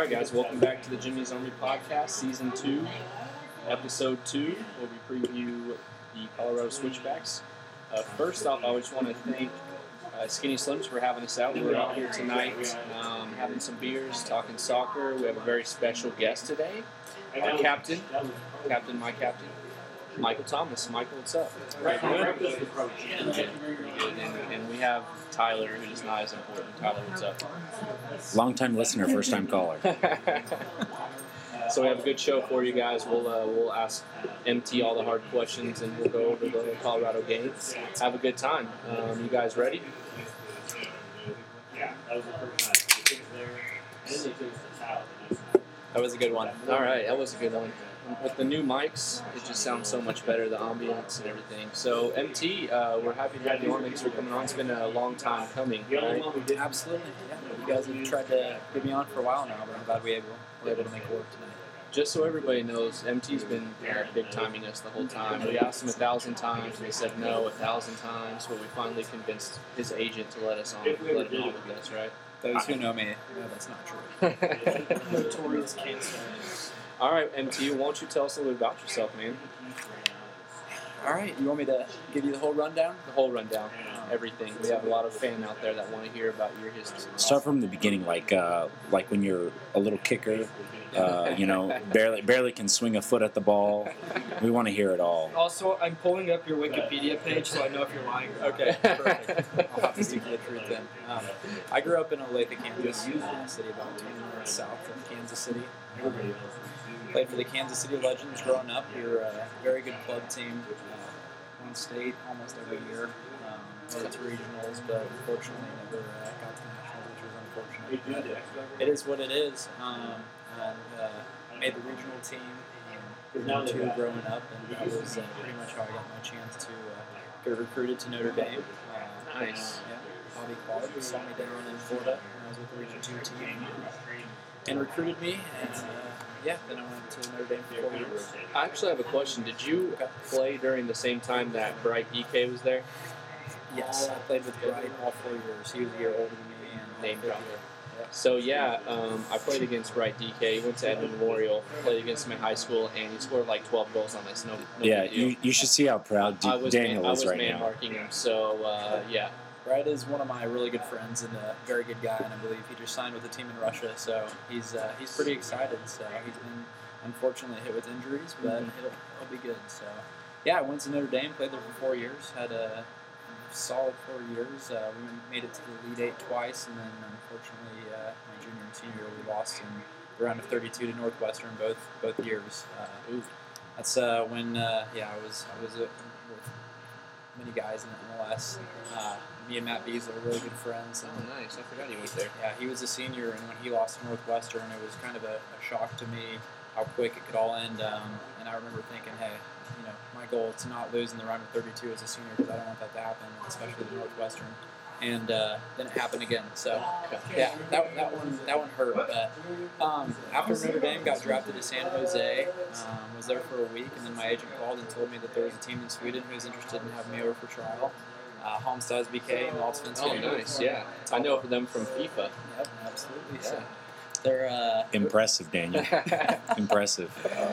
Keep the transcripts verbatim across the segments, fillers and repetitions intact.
right, guys, welcome back to the Jimmy's Army Podcast, Season two, Episode two, where we preview the Colorado Switchbacks. Uh, first off, I just want to thank uh, Skinny Slims for having us out. We're out here tonight um, having some beers, talking soccer. We have a very special guest today, our captain, captain, my captain, Michael Thomas. Michael, what's up? Right. And, and we have Tyler, who is not as important. Tyler, what's up? Long-time listener, first-time caller. So we have a good show for you guys. We'll uh, we'll ask M T all the hard questions, and we'll go over the Colorado games. Have a good time. Um, you guys ready? Yeah, that was the first night. That was a good one. All right, that was a good one. With the new mics, it just sounds so much better, the ambience and everything. So, M T, uh, we're happy to have you on. Thanks for coming on. It's been a long time coming, right? Absolutely. Yeah. You guys have tried to get me on for a while now, but I'm glad we able, were able to make it work tonight. Just so everybody knows, M T's been uh, big timing us the whole time. We asked him a thousand times, and he said no a thousand times, but we finally convinced his agent to let us on, let him on with us, right? Those who know me, no, that's not true. Notorious cancer. All right, M T, why don't you tell us a little bit about yourself, man? All right, you want me to give you the whole rundown? The whole rundown, everything. We have a lot of fan out there that want to hear about your history. Start from the beginning, like uh, like when you're a little kicker, uh, you know, barely barely can swing a foot at the ball. We want to hear it all. Also, I'm pulling up your Wikipedia page, so I know if you're lying. Okay, perfect. I'll have to stick to the truth then. Um, I grew up in Olathe, Kansas, a city about two minutes south of Kansas City. Played for the Kansas City Legends growing up. We were a very good club team. Uh, won state almost every year. Um, went to regionals, but unfortunately never uh, got to nationals, which was unfortunate. But it is what it is. Um, and uh, made the regional team um, two growing up, and that was uh, pretty much how I got my chance to uh, get recruited to Notre Dame. Uh, Nice. Yeah. Bobby Clark saw me down in Florida when I was with the Region two team and recruited me. And uh, yeah, then I went to Notre Dame for four years. I actually have a question. Did you Okay. play during the same time that Bright D K was there? Yes, I played with Bright all four years. He was a year older than me. And Name fifth drop. year. Yeah. So yeah, um, I played against Bright D K. He went to Edmond Memorial, played against him in high school, and he scored like twelve goals on us. No, no Yeah, big deal. you, you should see how proud D- I was Daniel man, is I was right man now. marking him. So uh, yeah, Bright is one of my really good friends and a very good guy, and I believe he just signed with a team in Russia, so he's uh, he's pretty excited. So he's been unfortunately hit with injuries, but Mhm. he'll, he'll be good. So yeah, I went to Notre Dame, played there for four years, had a solid four years. Uh, we made it to the Elite Eight twice, and then unfortunately uh, my junior and senior year we lost in the round of thirty-two to Northwestern both both years. Uh, Ooh. That's uh, when uh, yeah I was I was uh, with many guys in the M L S. Uh, me and Matt Beasley are really good friends. And, oh nice. I forgot he went there. yeah, he was a senior, and when he lost to Northwestern, it was kind of a, a shock to me how quick it could all end. Um, and I remember thinking, hey, you know, my goal is to not lose in the round of thirty-two as a senior because I don't want that to happen, especially the Northwestern. And uh, then it happened again. So yeah, that, that one that one hurt. But um, after Notre Dame got drafted to San Jose, um, was there for a week, and then my agent called and told me that there was a team in Sweden who was interested in having me over for trial. Uh, Halmstads B K and Allsvenskan. Oh nice. Yeah, I know for them from FIFA. Yep, absolutely. Yeah. So they're uh, Impressive, Daniel. Impressive.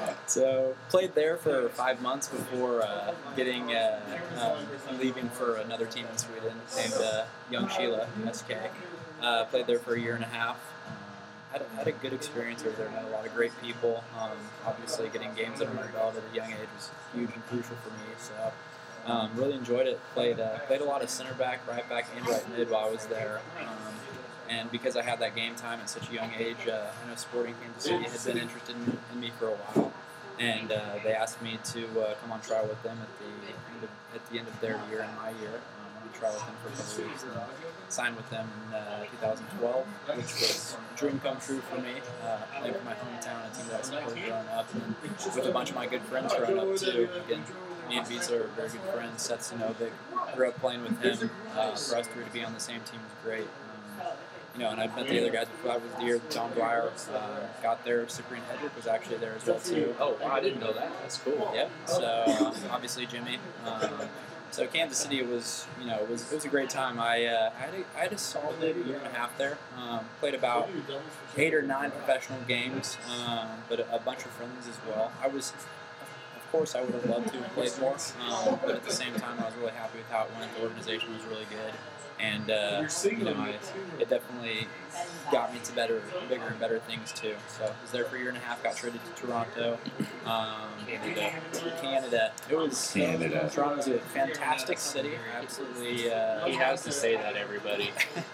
so played there for five months before uh, getting uh, um, leaving for another team in Sweden named uh, Young Sheila S K. Uh, played there for a year and a half. Um, had, a, had a good experience over there. Met a lot of great people. Um, obviously, getting games under my belt at a young age was huge and crucial for me. So. Um, really enjoyed it. Played uh, played a lot of center back, right back, and right mid while I was there. Um, and because I had that game time at such a young age, uh, I know Sporting Kansas City had been interested in, in me for a while, and uh, they asked me to uh, come on trial with them at the end of, at the end of their year and my year. Um, I went on trial with them for a couple weeks, and signed with them in uh, two thousand twelve, which was a dream come true for me. Uh, playing for my hometown, a team that I supported growing up, and with a bunch of my good friends growing up too. Again, me and Beats are very good friends. Seth Sinovic, grew up playing with him. Uh, for us three to be on the same team was great. Um, you know, and I've met the other guys before. That was the year John Dwyer uh, got there. Cyprian Hedrick was actually there as well too. Oh wow, I didn't know that. That's cool. Yep. So uh, obviously Jimmy, um, so Kansas City was, you know, it was it was a great time. I uh, I, had a, I had a solid year and a half there. Um, played about eight or nine professional games, um, but a, a bunch of friendlies as well. I was, of course, I would have loved to have played more, um, but at the same time, I was really happy with how it went. The organization was really good. And, uh, you know, I, it definitely got me to better, bigger and better things, too. So I was there for a year and a half, got traded to Toronto. Um, Canada. Canada. It was, Canada. Toronto's a fantastic city. Absolutely. Uh, He has to say that, everybody.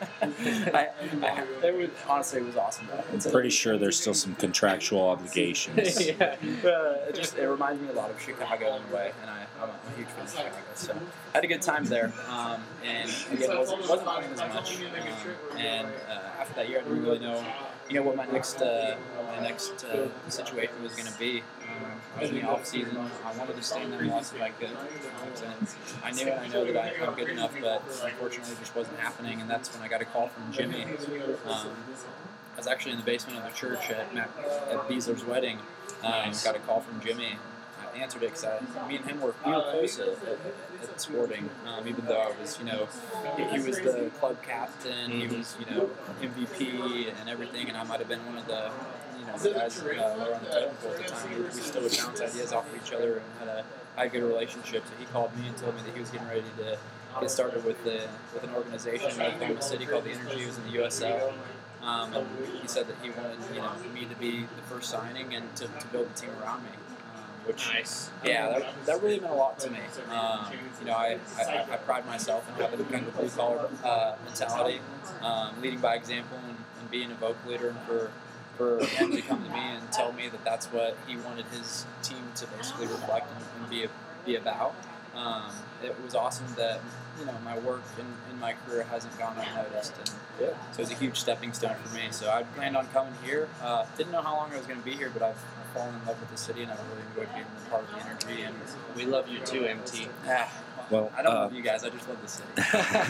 I, I, it was, honestly, it was awesome, though. It's a, Pretty sure there's still some contractual obligations. yeah. Uh, it just it reminded me a lot of Chicago in a way, and I, I'm a, a huge fan of Chicago. So I had a good time there, um, and again, wasn't, wasn't playing as much. Um, and uh, after that year, I didn't really know, you know, what my next uh, what my next uh, situation was going to be. Um, I was in the off season. I wanted to stay in the M L S if I could. And I knew and I know that I, I'm good enough, but unfortunately, it just wasn't happening. And that's when I got a call from Jimmy. Um, I was actually in the basement of the church at Matt, at Beasler's wedding. Um, Nice. Got a call from Jimmy. I answered it because me and him were we were close at, at, at Sporting. Um, even though I was, you know, he, he was the club captain, he was, you know, M V P and everything, and I might have been one of the, you know, the guys uh, that were on the totem pole at the time. We, we still would bounce ideas off of each other and had a, had a good relationship. So he called me and told me that he was getting ready to get started with the with an organization in Oklahoma City called the Energy. He was in the U S L. Um, and he said that he wanted, you know, me to be the first signing and to, to build the team around me. Um, which, Nice. yeah, that, that really meant a lot to me. Um, you know, I, I, I pride myself in having kind of a blue collar uh, mentality, um, leading by example, and, and being a vocal leader, and for for him to come to me and tell me that that's what he wanted his team to basically reflect and, and be be about. Um, it was awesome that, you know, my work in, in my career hasn't gone unnoticed, and Yeah. so it was a huge stepping stone for me. So I planned on coming here. Uh, didn't know how long I was going to be here, but I've, I've fallen in love with the city, and I've really enjoyed being a part of the Energy. And We love you too, M T. ah, Well, I don't uh, love you guys. I just love the city.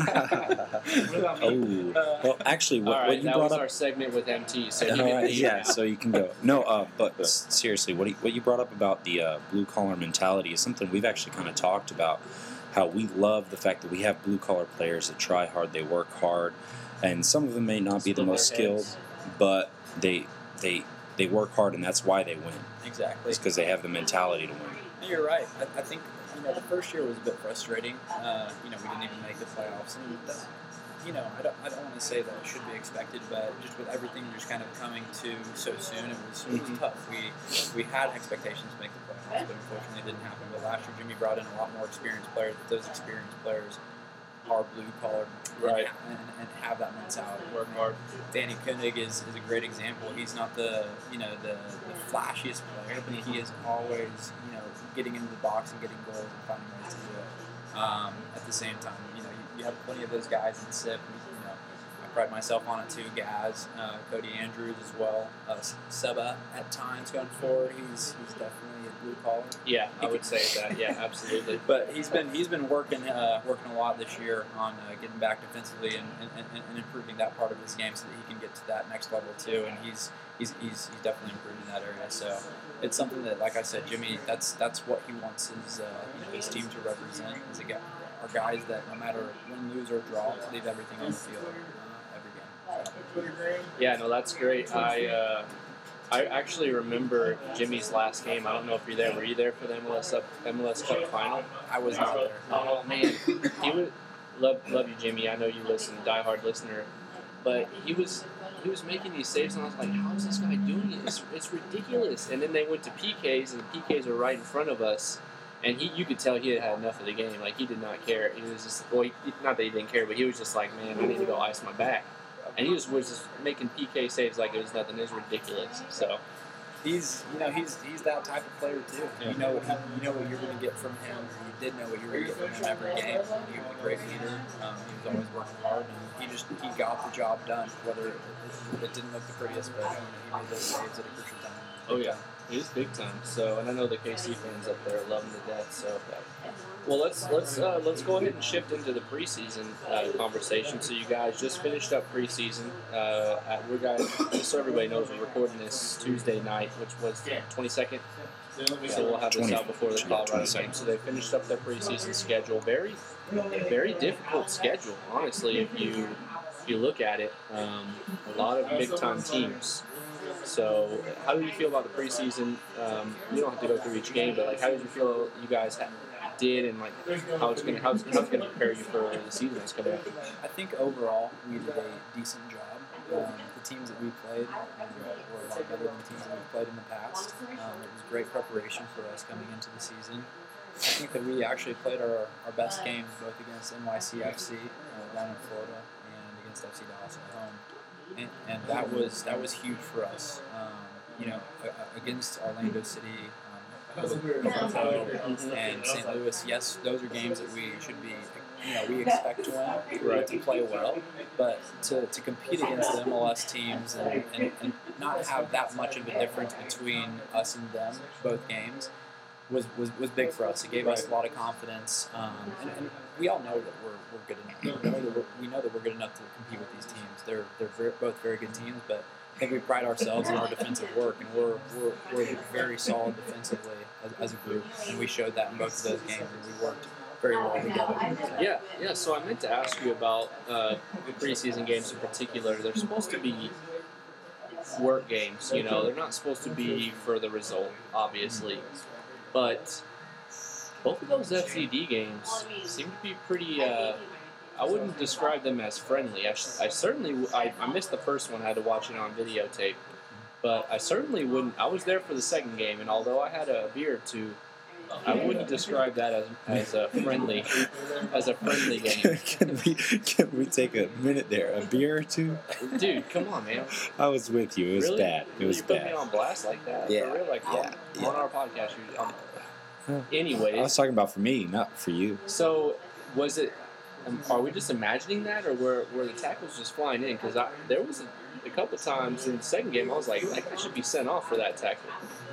Oh, well, actually, what, All right, what you that brought was up. our segment with M T. So you All get right, the, yeah, so you can go. No, uh, but s- seriously, what you, what you brought up about the uh, blue collar mentality is something we've actually kind of talked about. How we love the fact that we have blue collar players that try hard, they work hard, and some of them may not be the Split most their skilled, heads. but they they they work hard, and that's why they win. Exactly. It's because they have the mentality to win. No, you're right. I, I think, you know, the first year was a bit frustrating. Uh, you know, we didn't even make the playoffs, and that, you know, I don't, I don't want to say that it should be expected, but just with everything just kind of coming to so soon, it was, it was Mhm. tough. We we had expectations to make the playoffs, but unfortunately, it didn't happen. But last year, Jimmy brought in a lot more experienced players. But those experienced players are blue collar, Right. and, and have that mentality. Work hard. Danny Koenig is, is a great example. He's not the you know the, the flashiest player, but he is always you know getting into the box and getting goals and finding ways to do it. Um, at the same time, you know you, you have plenty of those guys in S I P. You know, I pride myself on it too. Gaz, uh, Cody Andrews as well. Uh, Seba at times going forward, he's he's definitely a blue collar. Yeah, I would say that. Yeah, absolutely. But he's been he's been working uh, working a lot this year on uh, getting back defensively and, and, and, and improving that part of his game so that he can get to that next level too. And he's he's he's, he's definitely improved in that area. So it's something that, like I said, Jimmy, that's that's what he wants his uh, you know, his team to represent. Is a guy, are guys that no matter win, lose, or draw, leave everything on the field uh, every game. So. Yeah, no, that's great. I uh, I actually remember Jimmy's last game. I don't know if you're there. Were you there for the M L S up, M L S Cup final? I was not there. Oh man, he would love love you, Jimmy. I know you listen, diehard listener. But he was he was making these saves, and I was like, how is this guy doing it? It's, it's ridiculous. And then they went to P Ks, and the P Ks were right in front of us. And he, you could tell he had had enough of the game. Like, he did not care. He was just, well, he, not that he didn't care, but he was just like, man, I need to go ice my back. And he just was just making P K saves like it was nothing. It was ridiculous. So, He's, you know, he's he's that type of player too. Yeah. You know, you know what you're going to get from him. You did know what you were going to get from him every game. He was a great leader. Um, he was always working hard, and he just he got the job done. Whether it, it, it didn't look the prettiest, but you know, he made those saves at a crucial time. oh yeah, he is big time. So, and I know the K C fans up there love him to death. So, well, let's let's uh, let's go ahead and shift into the preseason uh, conversation. So, you guys just finished up preseason. Uh, at, we're guys, just so everybody knows, we're recording this Tuesday night, which was the twenty-second. So we'll have this twenty out before the yeah, Colorado twenty-second. game. So they finished up their preseason schedule. Very, very difficult schedule, honestly. If you if you look at it, um, a lot of big time teams. So how do you feel about the preseason? Um, you don't have to go through each game, but like, how did you feel you guys had, did, and like how it's gonna how it's, how it's gonna prepare you for the season that's coming up? I think overall we did a decent job. Um, the teams that we played um, were a lot better than teams that we've played in the past. Um, it was great preparation for us coming into the season. I think that we actually played our, our best games both against N Y C F C uh, down in Florida and against F C Dallas at home, and, and that was that was huge for us. Um, you know, a- against Orlando City, um, and Saint Louis. Yes, those are games that we should be. You know, we expect to win, Right. to play well, but to, to compete against the M L S teams and, and, and not have that much of a difference between us and them, both games, was, was, was big for us. It gave us a lot of confidence, um, and, and we all know that we're, we're good enough. We know that we're, we know that we're good enough to compete with these teams. They're they're very, both very good teams, but I think we pride ourselves in our defensive work, and we're we're, we're very solid defensively as, as a group, and we showed that in both of those games, and we worked very well together. So. Yeah, yeah. So I meant to ask you about uh, the preseason games in particular. They're supposed to be work games. You know, they're not supposed to be for the result, obviously. But both of those F C D games seem to be pretty. Uh, I wouldn't describe them as friendly. I, sh- I certainly I, I missed the first one. I had to watch it on videotape. But I certainly wouldn't. I was there for the second game, and although I had a beer or two, I wouldn't describe that as, as a friendly as a friendly game. can we can we take a minute there? A beer or two? Dude, come on, man. I was with you. It was really? bad. It Really? was you put bad. me on blast like that? Yeah, For real? Like yeah, on, yeah. on our podcast. You, um, Yeah. anyways, I was talking about for me, not for you. so was it? Um, are we just imagining that, or were were the tackles just flying in? Because there was a, a couple times in the second game I was like, that guy should be sent off for that tackle.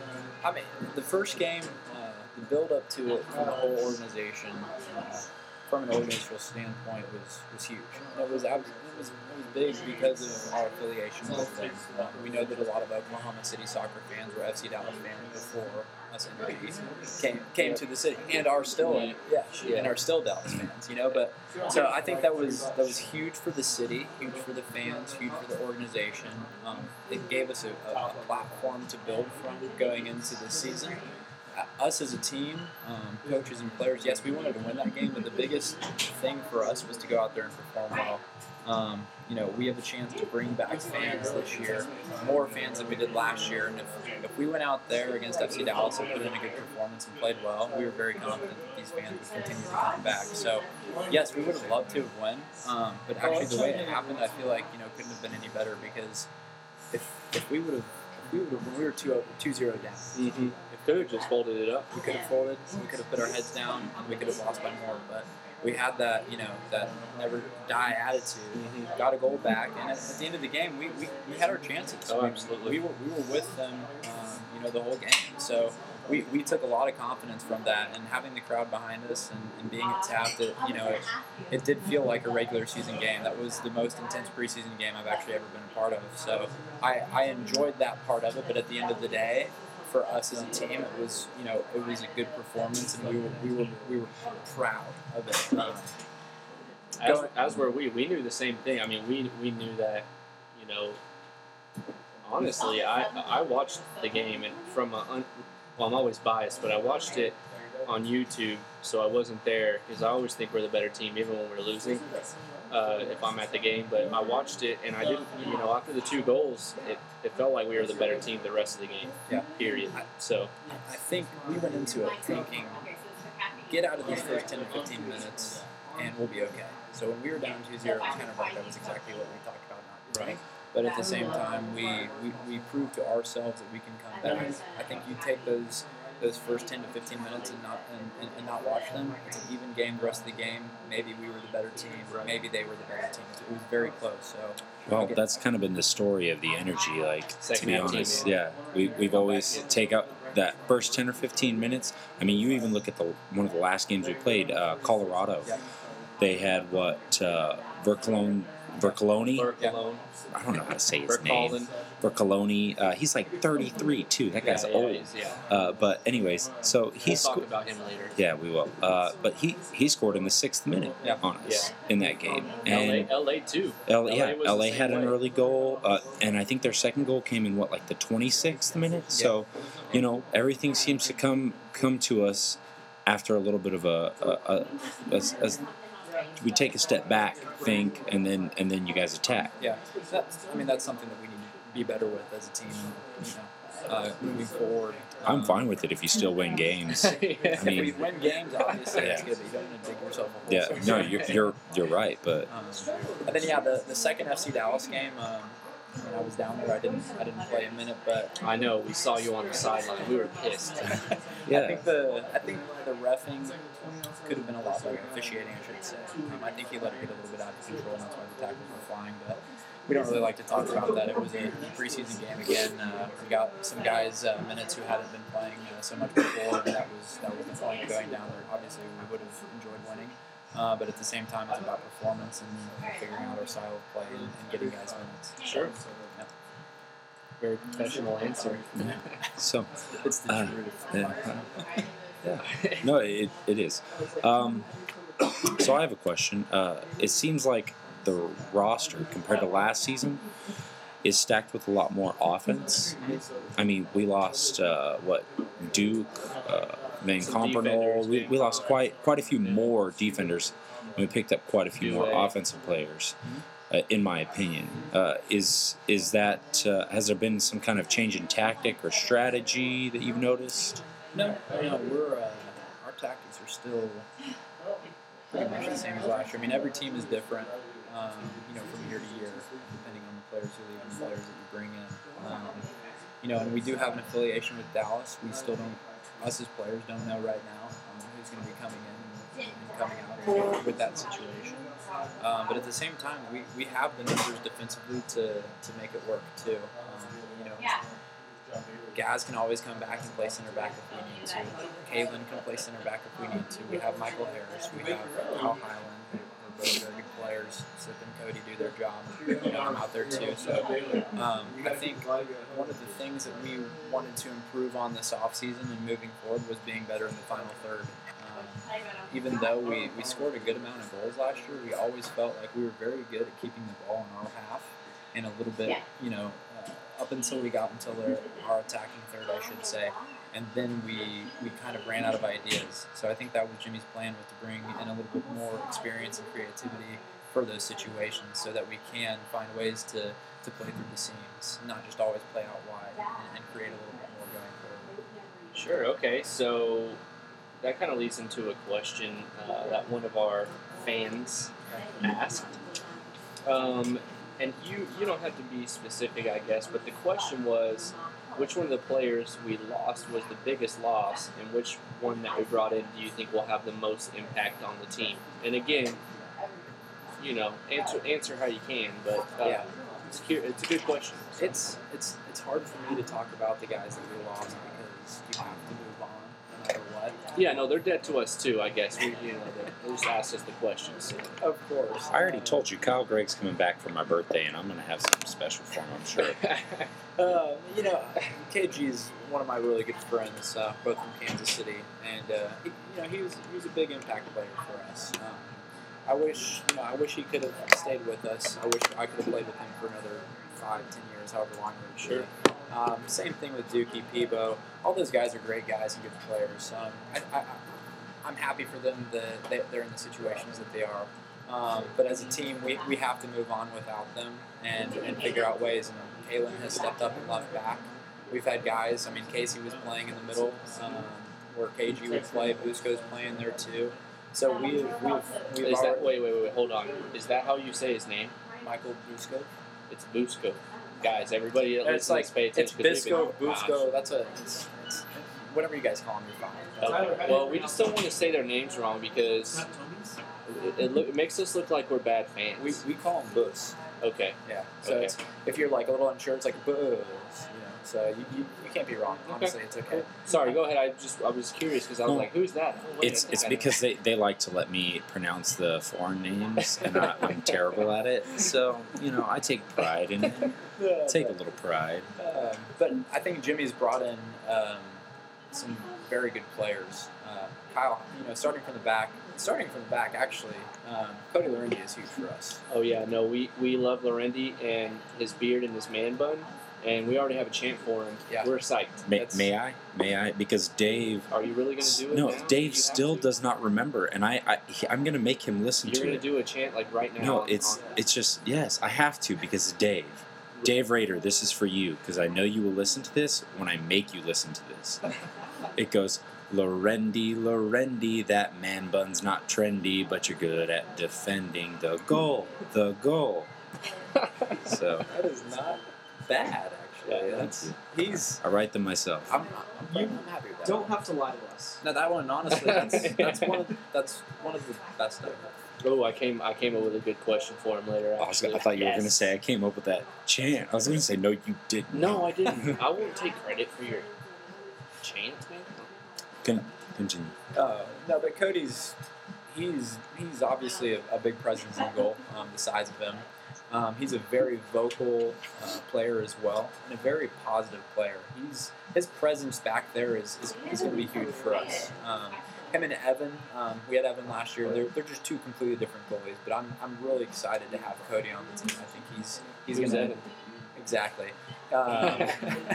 I mean, the first game, uh, the build up to it from the whole organization, uh, from an organizational standpoint, was, was huge. And it was ab- it was it was big because of our affiliation with them. Uh, we know that a lot of Oklahoma City soccer fans were F C Dallas fans before us N B came came to the city, and are still yeah, Yeah. and are still Dallas fans. You know, but so I think that was that was huge for the city, huge for the fans, huge for the organization. Um, it gave us a, a, a platform to build from going into the season. Uh, us as a team, um, coaches and players, yes, we wanted to win that game, but the biggest thing for us was to go out there and perform well. Um, you know, we have a chance to bring back fans this year, more fans than we did last year, and if, if we went out there against F C Dallas and put in a good performance and played well, we were very confident that these fans would continue to come back. So, yes, we would have loved to have won, um, but actually the way it happened, I feel like, you know, couldn't have been any better, because if if we would have, if we would have, when we were two zero down, Mm-hmm. Could have just folded it up. we could have folded, we could have put our heads down, and we could have lost by more. But we had that, you know, that never die attitude. Mhm. Got a goal back, and at, at the end of the game, we, we, we had our chances. Oh, We- absolutely. We were we were with them, um, you know, the whole game. So we, we took a lot of confidence from that, and having the crowd behind us and, and being at Taft, it, you know, it, it did feel like a regular season game. That was the most intense preseason game I've actually ever been a part of. So I, I enjoyed that part of it, but at the end of the day, for us as a team, it was, you know, it was a good performance, and we were we were we were proud of it. Um, As, as were we. We knew the same thing. I mean, we we knew that, you know, honestly, I I watched the game, and from a, un, well, I'm always biased, but I watched it on YouTube, so I wasn't there, because I always think we're the better team, even when we're losing, uh, if I'm at the game. But I watched it, and I didn't, you know, after the two goals, it, it felt like we were the better team the rest of the game, Yeah. period. So, I think we went into it thinking, get out of these first ten to fifteen minutes, and we'll be okay. So when we were down two zero, it was kind of like that was exactly what we talked about not doing. But at the same time, we, we, we proved to ourselves that we can come back. I think you take those those first ten to fifteen minutes and not and, and, and not watch them. It's an even game the rest of the game. Maybe we were the better team. Maybe they were the better team. It was very close. So Well, that's kind of been the story of the energy. Like, to Second be half team, honest, yeah. yeah, we we've always take out that first ten or fifteen minutes. I mean, you even look at the one of the last games we played, uh, Colorado. Yeah. They had what uh, Verclone Vercoloni. Bercolone. I don't know how to say his name. Bercolone. Vercoloni. Uh, he's like thirty-three too. That guy's Yeah, yeah, old. he's- yeah. Uh, but anyways, so he We'll talk scored. about him later. Yeah, we will. Uh, but he he scored in the sixth minute Yeah. on us in that game. L A, And L A too. L A, yeah, was the L A same had an way. early goal, uh, and I think their second goal came in what, like the twenty-sixth minute. So, you know, everything seems to come come to us after a little bit of a, a, a, a, a we take a step back, think, and then and then you guys attack. Yeah, that's, I mean that's something that we need to be better with as a team. You know, uh, moving forward. I'm Um, fine with it if you still win games. I If we mean, win games, obviously it's Yeah. good, but you don't want to dig yourself a hole. yeah, no, you're you're you're right, but Um, and then yeah, the, the second F C Dallas game, um, I mean, I was down there. I didn't I didn't play a minute, but I know. We saw you on the sideline. We were pissed. I yeah, think the I think the reffing could have been a lot better. Officiating, I should say. Um, I think he let it get a little bit out of control, and that's why the tackles were flying. But we don't really like to talk about that. It was a preseason game again. Uh, we got some guys uh, minutes who hadn't been playing uh, so much before, and that was that was the point going down there. Obviously, we would have enjoyed winning. Uh, but at the same time, it's about performance and you know, figuring out our style of play and, and getting guys minutes. Sure. Yeah. Very professional answer. so It's the Uh, truth. yeah. yeah, no, it it is. Um, so I have a question. Uh, it seems like the roster compared to last season is stacked with a lot more offense. I mean, we lost uh, what Duke, uh, Van Some Compernoll. defenders, We, big we lost quite quite a few more defenders. And we picked up quite a few more Duvay. offensive players, uh, in my opinion. Uh, is is that uh, has there been some kind of change in tactic or strategy that you've noticed? No, no, we're uh, our tactics are still pretty much the same as last year. I mean, every team is different, um, you know, from year to year, depending on the players who leave and the players that you bring in. Um, you know, and we do have an affiliation with Dallas. We still don't, us as players, don't know right now um, who's going to be coming in and, and coming out with that situation. Um, but at the same time, we, we have the numbers defensively to, to make it work too. Um, you know, Gaz can always come back and play center back if we need to. Kalen can play center back if we need to. We have Michael Harris. We have Kyle Highland. Who are both very good players. Sip and Cody do their job. You know, I'm out there too. So um, I think one of the things that we wanted to improve on this offseason and moving forward was being better in the final third. Um, even though we, we scored a good amount of goals last year, we always felt like we were very good at keeping the ball in our half and a little bit, you know, uh, up until we got until their, our attacking third, I should say. And then we, we kind of ran out of ideas. So I think that was Jimmy's plan, was to bring in a little bit more experience and creativity for those situations so that we can find ways to, to play through the seams, not just always play out wide and, and create a little bit more going forward. Sure. Okay. So that kind of leads into a question uh, that one of our fans asked. Um, and you you don't have to be specific, I guess, but the question was, which one of the players we lost was the biggest loss, and which one that we brought in do you think will have the most impact on the team? And again, you know, answer answer how you can, but uh, Yeah. it's cur- it's a good question. It's it's it's hard for me to talk about the guys that we lost because you have to move on no matter what. Yeah, no, they're dead to us too. I guess we, you know, they, they just asked us the questions. So. Of course. I already told you Kyle Gregg's coming back for my birthday, and I'm going to have something special for him, I'm sure. Uh, you know, K G is one of my really good friends, uh, both from Kansas City, and uh, he, you know he was he was a big impact player for us. Um, I wish you know I wish he could have stayed with us. I wish I could have played with him for another five, ten years, however long we should. Um, same thing with Dookie, Peebo. All those guys are great guys and good players. Um, I, I, I'm happy for them that they- they're in the situations that they are. Um, but as a team, we, we have to move on without them and, and figure out ways. And Kalen has stepped up and left back. We've had guys, I mean, Casey was playing in the middle um, where K G would play. Busco's playing there too. So we've, we've, we've Is that already, wait, wait, wait, wait, hold on. Is that how you say his name? Michael Busco. It's Busco. Guys, everybody that It's listens, like, pay it's attention. 'cause Bisco, we've been- Busco, that's a, it's, it's, whatever you guys call them, you're fine. Okay. Well, we just don't want to say their names wrong because it, it, look, it makes us look like we're bad fans. We, we call them Bus. okay. Yeah. So Okay. it's, if you're like a little unsure, it's like Bus. You know. So you, you, you can't be wrong. Honestly, it's okay. Sorry, go ahead. I just I was curious because I was No. like, who's that? Oh, wait, I It's think it's I know. because they, they like to let me pronounce the foreign names, and I, I'm terrible at it. So you know, I take pride in it. Yeah, Take a but, little pride. um, but I think Jimmy's brought in um, some very good players. Uh, Kyle, you know, starting from the back, starting from the back, actually, um, Cody Lorendi is huge for us. Oh yeah, no, we we love Lorendi and his beard and his man bun, and we already have a chant for him. Yeah. We're psyched. May, That's- may I? May I? Because Dave. Are you really going to do it? No, now? Do Dave you have still to? does not remember, and I, I he- I'm gonna make him listen You're to going it. to do a chant like right now. No, on- it's on- it's just yes, I have to because Dave, Dave Rader, this is for you because I know you will listen to this when I make you listen to this. It goes, Lorendi, Lorendi, that man bun's not trendy, but you're good at defending the goal, the goal. So That is not bad, actually. Yeah, That's he's. I write them myself. I'm, I'm, I'm happy with that. Don't have to lie to us. No, that one honestly, that's that's one of that's one of the best ever. Oh, I came I came up with a good question for him later. I, was, Actually. I thought you were Yes. gonna say I came up with that chant. I was gonna say no, you didn't. No, I didn't. I won't take credit for your chant, man. Con- continue. Uh, no, but Cody's he's he's obviously a, a big presence in goal. Um, the size of him, um, he's a very vocal uh, player as well, and a very positive player. He's his presence back there is is, is going to be huge for us. Um, him and Evan, um, we had Evan last year. They're, they're just two completely different goalies, but I'm I'm really excited to have Cody on the team. I think he's he's Who's going to Evan? exactly. Um,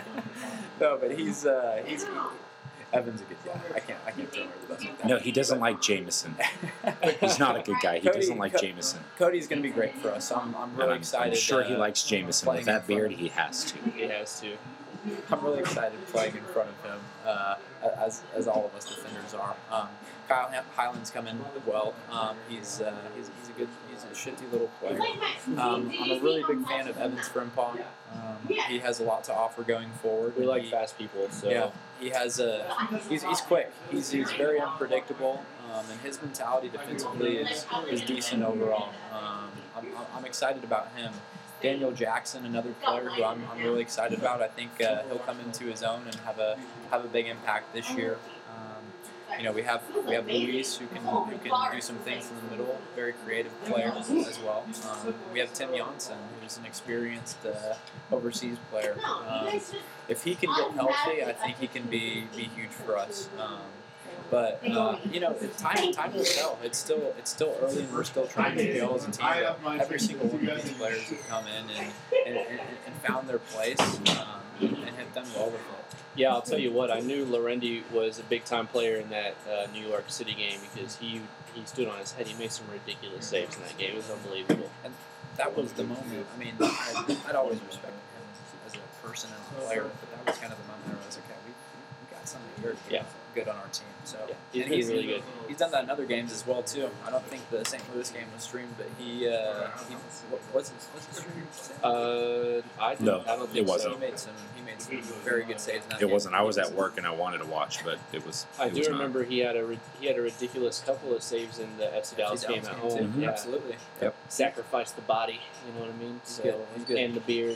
no, but he's uh, he's. Evan's a good guy. I can't. I can't throw him under the bus like that. No, he doesn't like Jameson. He's not a good guy. He Cody- doesn't like Co- Jameson. Cody's going to be great for us. I'm, I'm And really I'm, excited. I'm sure uh, he likes Jameson. playing With that in front beard, of- he has to. He has to. I'm really excited playing in front of him, uh, as as all of us defenders are. Um, Kyle Highland's come in well. Um, he's, uh, he's he's a good he's a shifty little player. Um, I'm a really big fan of Evans Frimpong. Um, he has a lot to offer going forward. We like He- fast people, so Yeah, he has a. He's, he's quick. He's, he's very unpredictable, um, and his mentality defensively is, is decent overall. Um, I'm, I'm excited about him. Daniel Jackson, another player who I'm, I'm really excited about. I think uh, he'll come into his own and have a have a big impact this year. Um, you know, we have we have Luis who can who can do some things in the middle. Very creative player as well. Um, we have Tim Janssen, who's an experienced uh, overseas player. Um, if he can get healthy, I think he can be be huge for us. Um, but uh, you know, it- time time will tell. It's still it's still early, and we're still trying to gel as a team. But every single one of these players have come in and and, and, and found their place um, and have done well with it. yeah, I'll tell you what. I knew Lorendi was a big time player in that uh, New York City game because he he stood on his head. He made some ridiculous saves in that game. It was unbelievable. That was the moment. I mean, I'd, I'd always respected him as, as a person and as a player, but that was kind of the moment where I was okay. We we got somebody here Yeah. good on our team. So Yeah, he's and been really good. He's done that in other games as well too. I don't think the Saint Louis game was streamed, but he uh, he what, what's his what's his stream? Uh, I didn't- No, I don't it think wasn't. so. He made some he made some very good saves in that It game. wasn't. I was at work and I wanted to watch, but it was. I it do was not. remember he had a ri- he had a ridiculous couple of saves in the F C Dallas game at home. too. Yeah. Absolutely. Sacrificed the body, you know what I mean? He's So, good. He's good. And the beard.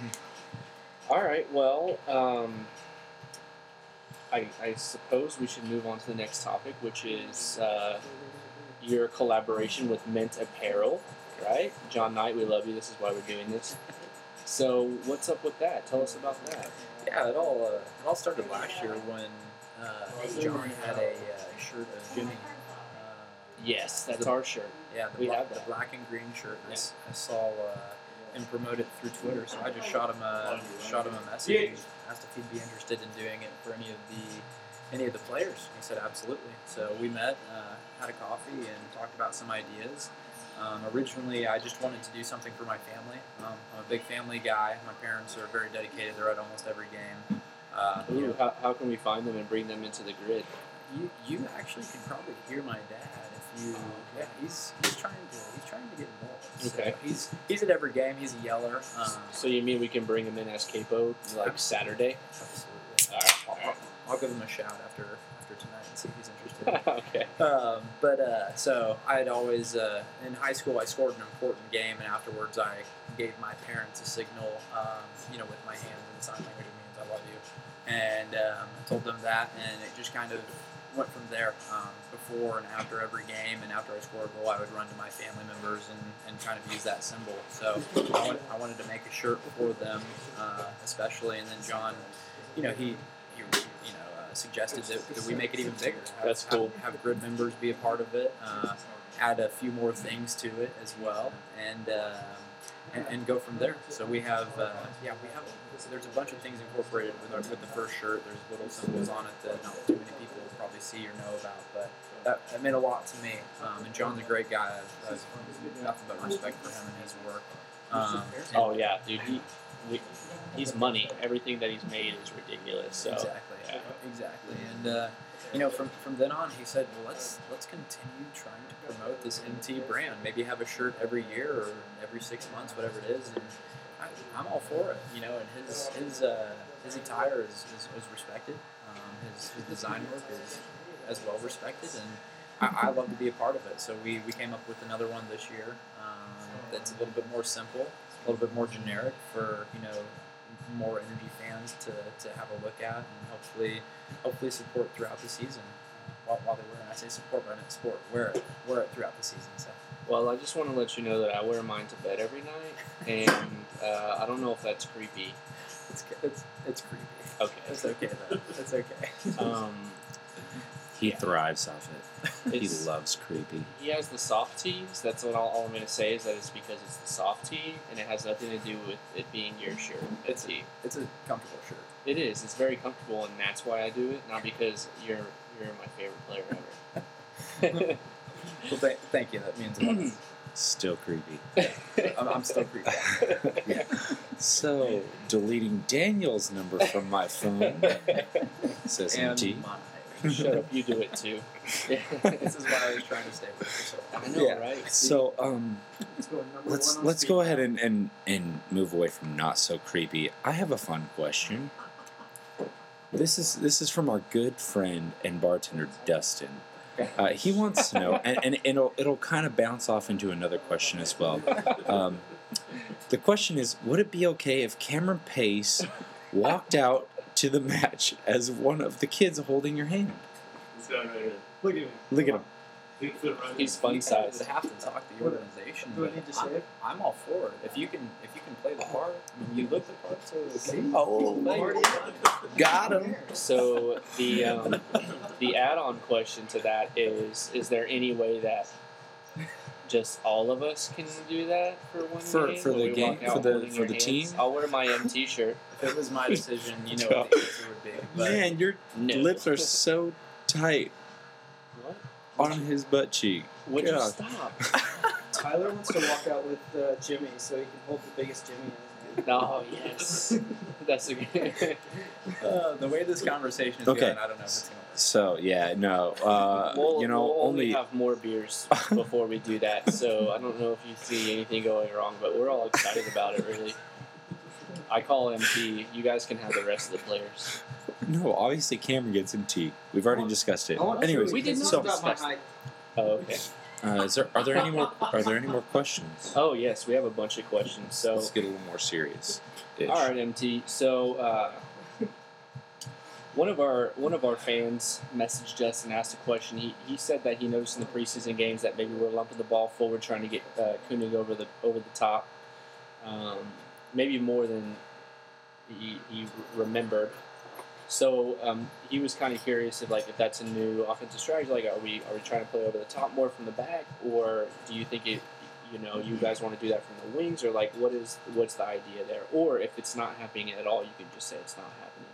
All right. Well, um, I, I suppose we should move on to the next topic, which is uh, your collaboration with Mint Apparel, right? John Knight, we love you. This is why we're doing this. So, what's up with that? Tell us about that. Yeah, it all uh, it all started last year when uh, John had a uh, shirt of Jimmy. Uh, Yes, that's The- our shirt. Yeah, the, We black, have the that. black and green shirt. I s- I saw uh, him promote it through Twitter, so I just shot him a shot him a message, and asked if he'd be interested in doing it for any of the any of the players. He said absolutely. So we met, uh, had a coffee, and talked about some ideas. Um, originally, I just wanted to do something for my family. Um, I'm a big family guy. My parents are very dedicated. They're at almost every game. Uh, you Ooh, know, how, how can we find them and bring them into the grid? you, you actually can probably hear my dad if you. Yeah, he's he's trying to he's trying to get involved. So Okay. he's he's at every game. He's a yeller. Um, So you mean we can bring them in as capo like Saturday? absolutely. All right. I'll, I'll give him a shout after after tonight and see if he's interested. okay. um, but uh, so I had always uh, in high school I scored an important game, and afterwards I gave my parents a signal, um, you know, with my hands and sign language. It means I love you. And um, I told them that, and it just kind of went from there. Um, before and after every game, and after I scored a goal, I would run to my family members and, and kind of use that symbol. So I wanted, I wanted to make a shirt for them, uh, especially. And then John, you know, he, he you know, uh, suggested that, that we make it even bigger. Have, That's cool. Have, have grid members be a part of it. Uh, add a few more things to it as well, and. Uh, And, and go from there. So we have, uh, yeah, we have. So there's a bunch of things incorporated with our, with the first shirt. There's little symbols on it that not too many people will probably see or know about, but that, that meant a lot to me. Um, and John's a great guy. I've, I've nothing but respect for him and his work. Um, and Oh yeah, dude. He, we, he's money. Everything that he's made is ridiculous. So exactly, yeah. exactly. And uh, you know, from from then on, he said, well, let's let's continue trying to promote this M T brand. Maybe have a shirt every year or every six months, whatever it is. And I, I'm all for it. You know, and his his uh, his attire is, is, is respected. Um, his his design work is as well respected, and I, I love to be a part of it. So we, we came up with another one this year um, that's a little bit more simple, a little bit more generic for you know more energy fans to, to have a look at and hopefully hopefully support throughout the season while, while they're wearing it. I say support, but I meant sport. Wear it, wear it throughout the season. So. Well, I just want to let you know that I wear mine to bed every night, and uh, I don't know if that's creepy. It's it's it's creepy. Okay. It's okay though. It's okay. Um, He Yeah. thrives off it. He It's- loves creepy. he has the soft tees. That's what all, all I'm going to say is that it's because it's the soft tee, and it has nothing to do with it being your shirt. It's tee. It's a comfortable shirt. It is. It's very comfortable, and that's why I do it. Not because you're you're my favorite player ever. Well, th- thank you. That means a lot. Still creepy. I'm, I'm still creepy. Yeah. So, deleting Daniel's number from my phone. Says And M T. mine. Shut up. You do it too. This is what I was trying to stay with for so long. I know, Yeah. right? So, um, Let's go number let's one on let's speed go dial. ahead and, and, and move away from not so creepy. I have a fun question. This is this is from our good friend and bartender Dustin. Uh, he wants to know, and, and it'll it'll kind of bounce off into another question as well. Um, the question is, would it be okay if Cameron Pace walked out to the match as one of the kids holding your hand? Look at me. Look at him. He's fun You size. would have to talk to the organization. Do I but need to I'm, shave? I'm all for it. If you can, if you can play the part, I mean, you look the part. So okay. Oh, got him. So the um, the add-on question to that is: is there any way that just all of us can do that for one For- game? for Where the we game- walk out for the- holding for your the hands? team? I'll wear my M T shirt. If it was my decision, you know what the answer would be. But Man, your No. lips are so tight What? on his butt cheek. Would you God. stop? Tyler wants to walk out with uh, Jimmy so he can hold the biggest Jimmy in his hand. No, yes. That's a good. uh, the way this conversation is Okay. going, I don't know if it's gonna work. So yeah, no, uh, We'll, you know, we'll only only have more beers before we do that, so I don't know if you see anything going wrong, but we're all excited about it, really. I call M T. You guys can have the rest of the players. no. Obviously, Cameron gets M T. We've already discussed it. I want to Anyways, we did not so Got my discuss- height. Oh, okay. uh, is there are there any more are there any more questions? Oh, yes, we have a bunch of questions. So, Let's get a little more serious. all right, M T. So, uh, one of our one of our fans messaged us and asked a question. He, he said that he noticed in the preseason games that maybe we're lumping the ball forward, trying to get uh, Koenig over the over the top, um, maybe more than he, he remembered. So um, he was kind of curious if like if that's a new offensive strategy. Like, are we are we trying to play over the top more from the back, or do you think it? You know, you guys want to do that from the wings, or like what is what's the idea there? Or if it's not happening at all, you can just say it's not happening.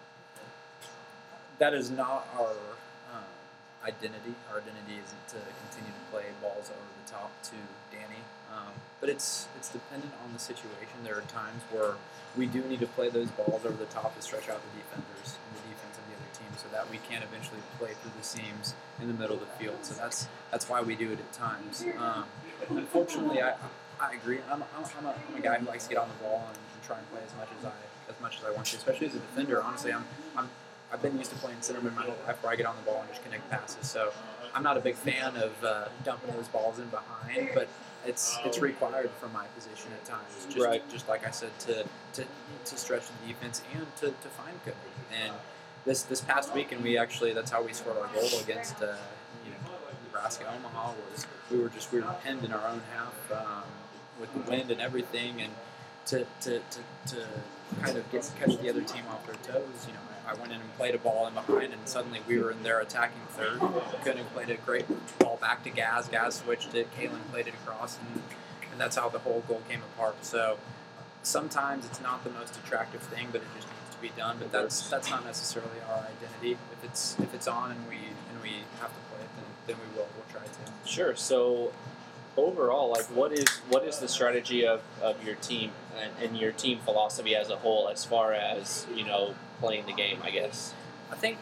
That is not our um, identity. Our identity isn't to continue to play balls over the top to Danny, um, but it's it's dependent on the situation. There are times where we do need to play those balls over the top to stretch out the defenders and the defense of the other team, so that we can eventually play through the seams in the middle of the field. So that's that's why we do it at times. Um, unfortunately, I I agree. I'm, I'm, I'm, a, I'm a guy who likes to get on the ball and, and try and play as much as I as much as I want to, especially as a defender. Honestly, I'm I'm I've been used to playing centerman my whole life, where I get on the ball and just connect passes. So I'm not a big fan of uh, dumping those balls in behind, but it's it's required from my position at times. Just, Right. just like I said, to to, to stretch the defense and to, to find Cody. And this this past weekend, we actually that's how we scored our goal against uh, you know, Nebraska Omaha. Was we were just we were pinned in our own half um, with the wind and everything, and to to, to, to kind of get catch the other team off their toes. You know, I went in and played a ball in behind, and suddenly we were in their attacking third. Cody played a great ball back to Gaz. Gaz switched it. Kalen played it across, and, and that's how the whole goal came apart. So sometimes it's not the most attractive thing, but it just needs to be done. But that's that's not necessarily our identity. If it's if it's on and we and we have to play it, then, then we will. We'll try to. Sure. So overall, like, what is what is the strategy of, of your team and, and your team philosophy as a whole, as far as, you know, playing the game, I guess? I think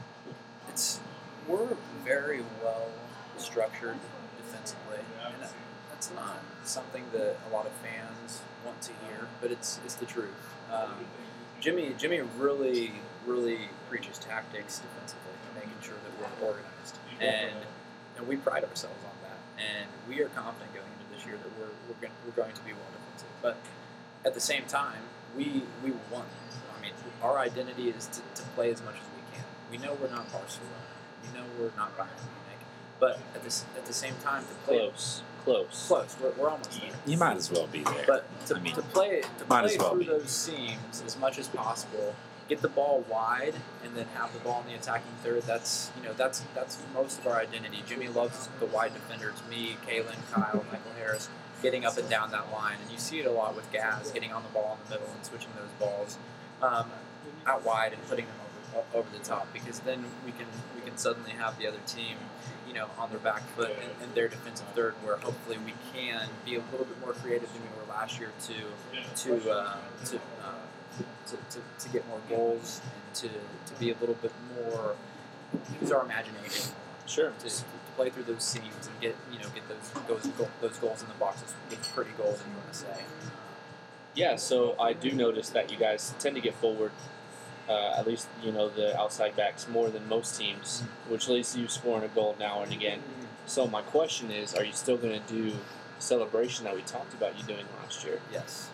it's we're very well structured defensively, and that's not something that a lot of fans want to hear, but it's it's the truth. Um, Jimmy Jimmy really really preaches tactics defensively, making sure that we're organized, and and we pride ourselves on that, and we are confident going into this year that we're we're going, we're going to be well defensive, but at the same time, we we want. I mean, our identity is to, to play as much as we can. We know we're not Barcelona. We know we're not Bayern Munich. But at the, at the same time, to play Close. Close. close, we're, we're almost there. You might as well be there. But to, I mean, to play to might play as well through be. those seams as much as possible, get the ball wide, and then have the ball in the attacking third. That's you know that's that's most of our identity. Jimmy loves the wide defenders. Me, Kalen, Kyle, Michael Harris, getting up and down that line, and you see it a lot with Gaz getting on the ball in the middle and switching those balls um, out wide and putting them over over the top. Because then we can we can suddenly have the other team, you know, on their back foot in, in their defensive third, where hopefully we can be a little bit more creative than we were last year to to uh, to, uh, to, to to get more goals and to, to be a little bit more use our imagination Sure. to, to play through those seams and get you know get those those goal, those goals in the boxes with pretty goals, if you want to say. Yeah, so I do notice that you guys tend to get forward, uh, at least, you know, the outside backs more than most teams, which leads to you scoring a goal now and again. So my question is, are you still going to do the celebration that we talked about you doing last year? Yes.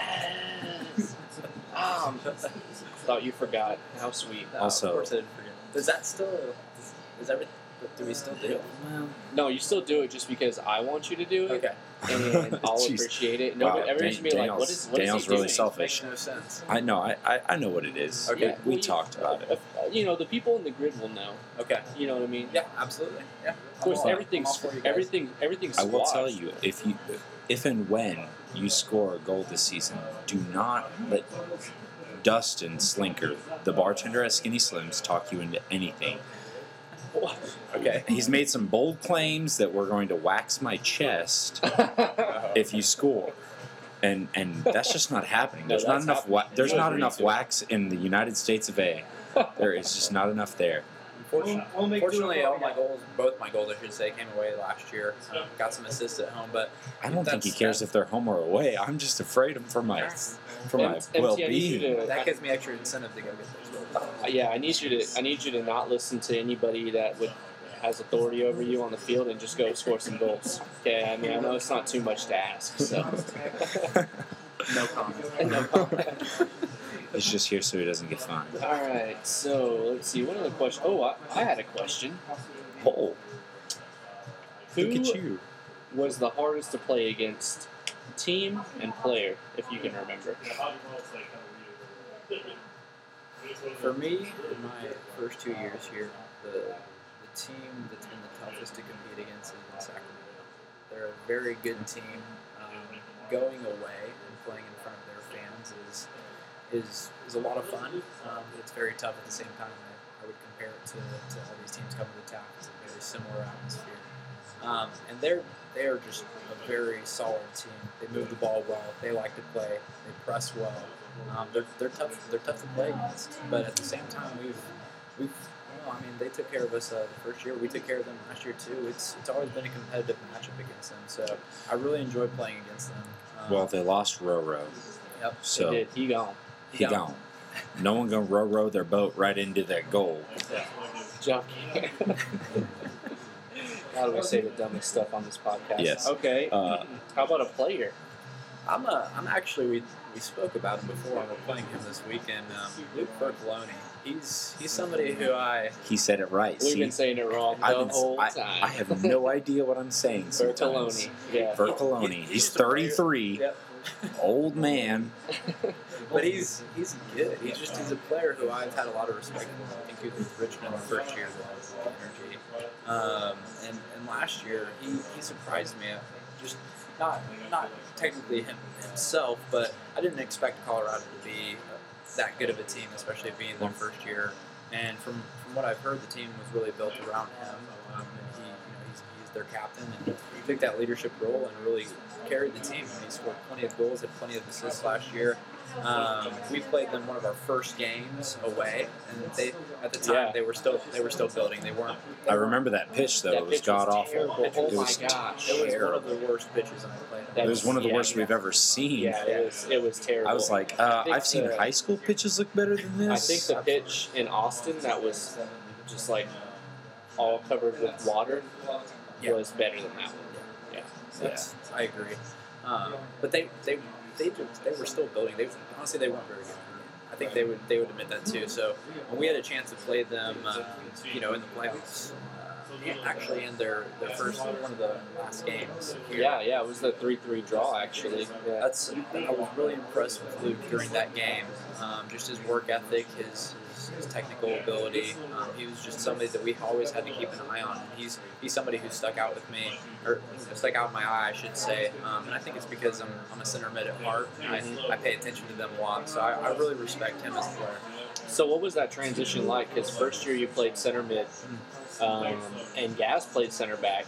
Yes! um, thought you forgot. How sweet. No, Also- of course I didn't forget. Is that still? Is, is everything? Do we still do it? Well, No, you still do it just because I want you to do it. Okay. And I'll Jeez. appreciate it. Wow, Nobody, everyone's Dan- going to be like, Daniel's- what is, what Daniel's is he really doing? selfish. Makes no sense. I know. I, I, I know what it is. Okay. Yeah, We well, talked you, about it. uh, you know, the people in the grid will know. Okay. You know what I mean? Yeah, absolutely. Yeah. Of course, I'm all- everything's I'm all for you guys. everything everything's. I will tell squashed. you, if you, if and when you score a goal this season, do not let Dustin Slinker, the bartender at Skinny Slims, talk you into anything. Okay. He's made some bold claims that we're going to wax my chest if you score, and and that's just not happening. No, There's not that's enough. happening. Wa- there's You not agree enough to it. wax in the United States of A. There is just not enough there. Unfortunately, We'll make do Fortunately, with all what we my got. goals, both my goals, I should say, came away last year. Um, got some assists at home, but I don't think he That's- cares if they're home or away. I'm just afraid of for my for my M- M T, I need you well-being. to- that gives me extra incentive to go get those goals. Uh, yeah, I need you to. I need you to not listen to anybody that would has authority over you on the field and just go score some goals. Okay, I mean, I know it's not too much to ask. So. No comment. No comment. He's just here so he doesn't get fined. All right, so let's see. What other question? Oh, I, I had a question. Oh, Who look at you. was the hardest to play against, team and player, if you can remember? For me, in my first two years here, the the team that's been the toughest to compete against has been Sacramento. They're a very good team. Um, going away and playing in front of their fans is is is a lot of fun. Um, but it's very tough at the same time. I, I would compare it to, to all these teams coming to town. It's a very similar atmosphere. Um, and they're they're just a very solid team. They move the ball well. They like to play. They press well. Um, they're, they're tough. They're tough to play against. But at the same time, we've we've well, I mean, they took care of us uh, the first year. We took care of them last year too. It's it's always been a competitive matchup against them. So I really enjoy playing against them. Um, Well, they lost Roro, yep. so He did. He gone. he Yeah. gone. No one gonna row row their boat right into that goal. Jump. How do we say the dumbest stuff on this podcast? Yes. Okay. Uh, How about a player? I'm a, I'm actually we, we spoke about him before. We're playing him this weekend. Um, Luke Bertoloni. He's he's somebody who I he said it right. We've See, been saying it wrong the I've been, whole I, time. I have no idea what I'm saying sometimes. Bertoloni. Yeah. Bertoloni. He's thirty-three, Yep. old man. But he's he's good. He's just he's a player who I've had a lot of respect for. I think he was with Richmond the first year with energy. Um, and, and last year he, he surprised me. Just not not technically him himself, but I didn't expect Colorado to be that good of a team, especially being their first year. And from, from what I've heard, the team was really built around him. Um, and he, you know, he's, he's their captain, and he took that leadership role and really carried the team. He scored plenty of goals, had plenty of assists last year. Um, we played them one of our first games away, and they at the time Yeah. they were still they were still building. They weren't. I remember that pitch though. That It was pitch was god awful. terrible. It Oh was my gosh. It was one of terrible. the worst pitches I played. That It was one of the Yeah, worst yeah. we've ever seen. Yeah, it was it was terrible. I was like, uh, I think I've seen the- high school pitches look better than this. I think the pitch in Austin that was just like all covered with water Yeah. was better than that one. Yeah. That's, I agree. Um, but they they they just, they were still building. They honestly they weren't very good. I think they would they would admit that too. So when we had a chance to play them, uh, you know, in the playoffs, uh, and actually in their, their first one of the last games. Here, Yeah, yeah, it was the three three draw actually. Yeah. That's I was really impressed with Luke during that game. Um, just his work ethic, his his, his technical ability. Um, he was just somebody that we always had to keep an eye on. He's he's somebody who stuck out with me, or you know, stuck out in my eye, I should say. Um, and I think it's because I'm, I'm a center mid at heart. I, I pay attention to them a lot, so I, I really respect him as a player. So what was that transition like? Because first year you played center mid, um, and Gaz played center back,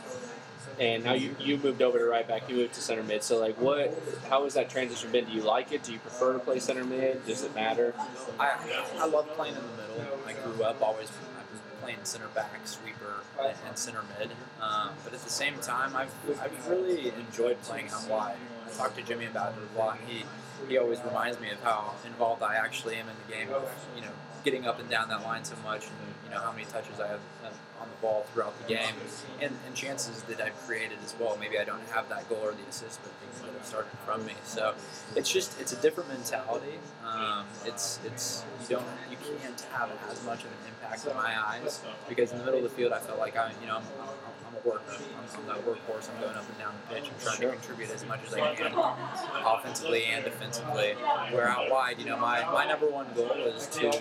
and now you, you moved over to right back. You moved to center mid. So like, what? How has that transition been? Do you like it? Do you prefer to play center mid? Does it matter? I I love playing in the middle. I grew up always I was playing center back, sweeper, and, and center mid. Um, but at the same time, I've I've really enjoyed playing out wide. I talked to Jimmy about it a lot. He he always reminds me of how involved I actually am in the game. Of, you know, getting up and down that line so much, and you know how many touches I have on the ball throughout the game, and, and chances that I've created as well. Maybe I don't have that goal or the assist, but things that have started from me. So it's just it's a different mentality. Um, it's it's you don't you can't have as much of an impact in my eyes because in the middle of the field I felt like I you know I'm, I'm, I'm a worker. I'm, I'm that workhorse. I'm going up and down the pitch. I'm trying Sure. to contribute as much as I can, offensively and defensively. Where out wide, you know, my, my number one goal is to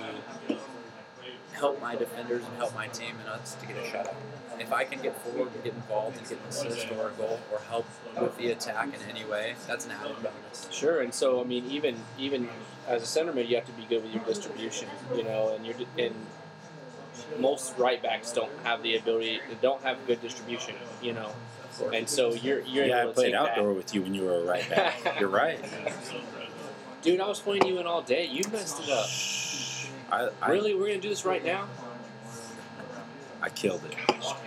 help my defenders and help my team and us to get a shutout. If I can get forward and get involved and get an assist or a goal or help with the attack in any way, that's an added bonus. Sure. And so I mean, even even as a center mid, you have to be good with your distribution. You know, and you're and most right backs don't have the ability, don't have good distribution. You know, and so you're you're Yeah, I able to played take outdoor that. with you when you were a right back. You're right. Dude, I was playing you in all day. You messed it up. I, I, Really? We're gonna do this right now? I killed it.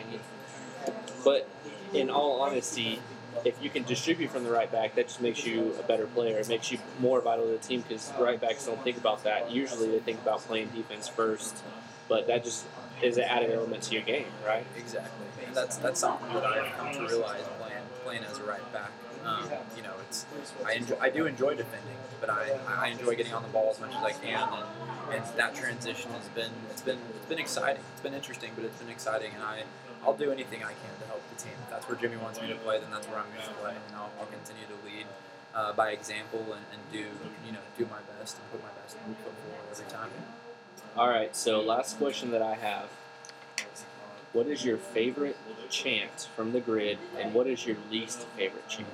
But in all honesty, if you can distribute from the right back, that just makes you a better player. It makes you more vital to the team because right backs don't think about that. Usually they think about playing defense first, but that just is an added element to your game, right? Exactly. And that's that's something that I've come to realize playing playing as a right back. Um, you know, it's I enjoy, I do enjoy defending, but I, I enjoy getting on the ball as much as I can, and, and that transition has been it's been it's been exciting. It's been interesting, but it's been exciting, and I I'll do anything I can to help the team. If that's where Jimmy wants me to play, then that's where I'm going to play, and I'll, I'll continue to lead uh, by example and, and do you know do my best and put my best foot forward every time. All right, so last question that I have. What is your favorite chant from the grid, and what is your least favorite chant?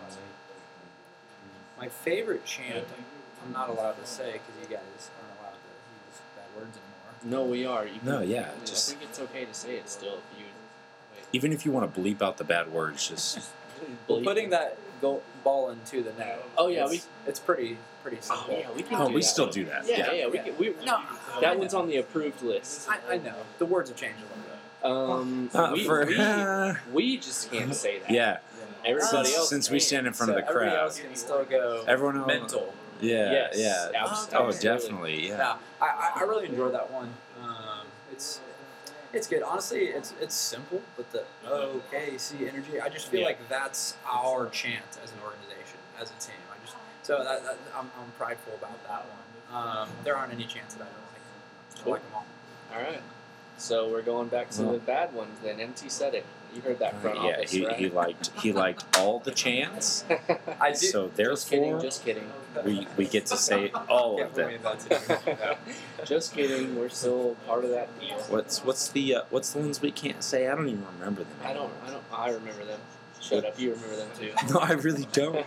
My favorite chant, I'm not allowed to say because you guys aren't allowed to use bad words anymore. No, we are. You No, can- yeah, I just- think it's okay to say it still if you. Even if you want to bleep out the bad words, just Well, Bleep. putting that goal, ball into the net. Oh, yeah, it's, it's pretty pretty Oh, simple. yeah, we can. oh, do we that. still do that. Yeah, Yeah, yeah, we Yeah. can. We, No, that I one's know. on the approved list. I, I know the words have changed a little bit. Um, Uh, we, for- we, we just can't say that. yeah. Everybody Since, else. since we can. stand in front so of the everybody crowd, else can still go everyone else, mental. Yeah, Yes, yeah. abs- Oh, absolutely. definitely. Yeah. Yeah, I, I- I really enjoy that one. Um, it's It's good. Honestly, it's it's simple, but the O K C energy, I just feel Yeah. like that's our chant as an organization, as a team. I just so that, that, I'm, I'm prideful about that one. Um, there aren't any chants that I don't like. I Cool. like them all. All right. So we're going back to Well- the bad ones then. M T said it. You heard that front Uh, yeah, office, he, right? he liked he liked all the chants. I do. So just kidding, therefore, just kidding. we we get to say all Can't of them. believe that's it. Just kidding. We're still part of that deal. What's what's the uh, what's the ones we can't say? I don't even remember them. I don't. I don't. I remember them. Shut up. You remember them too. No, I really don't.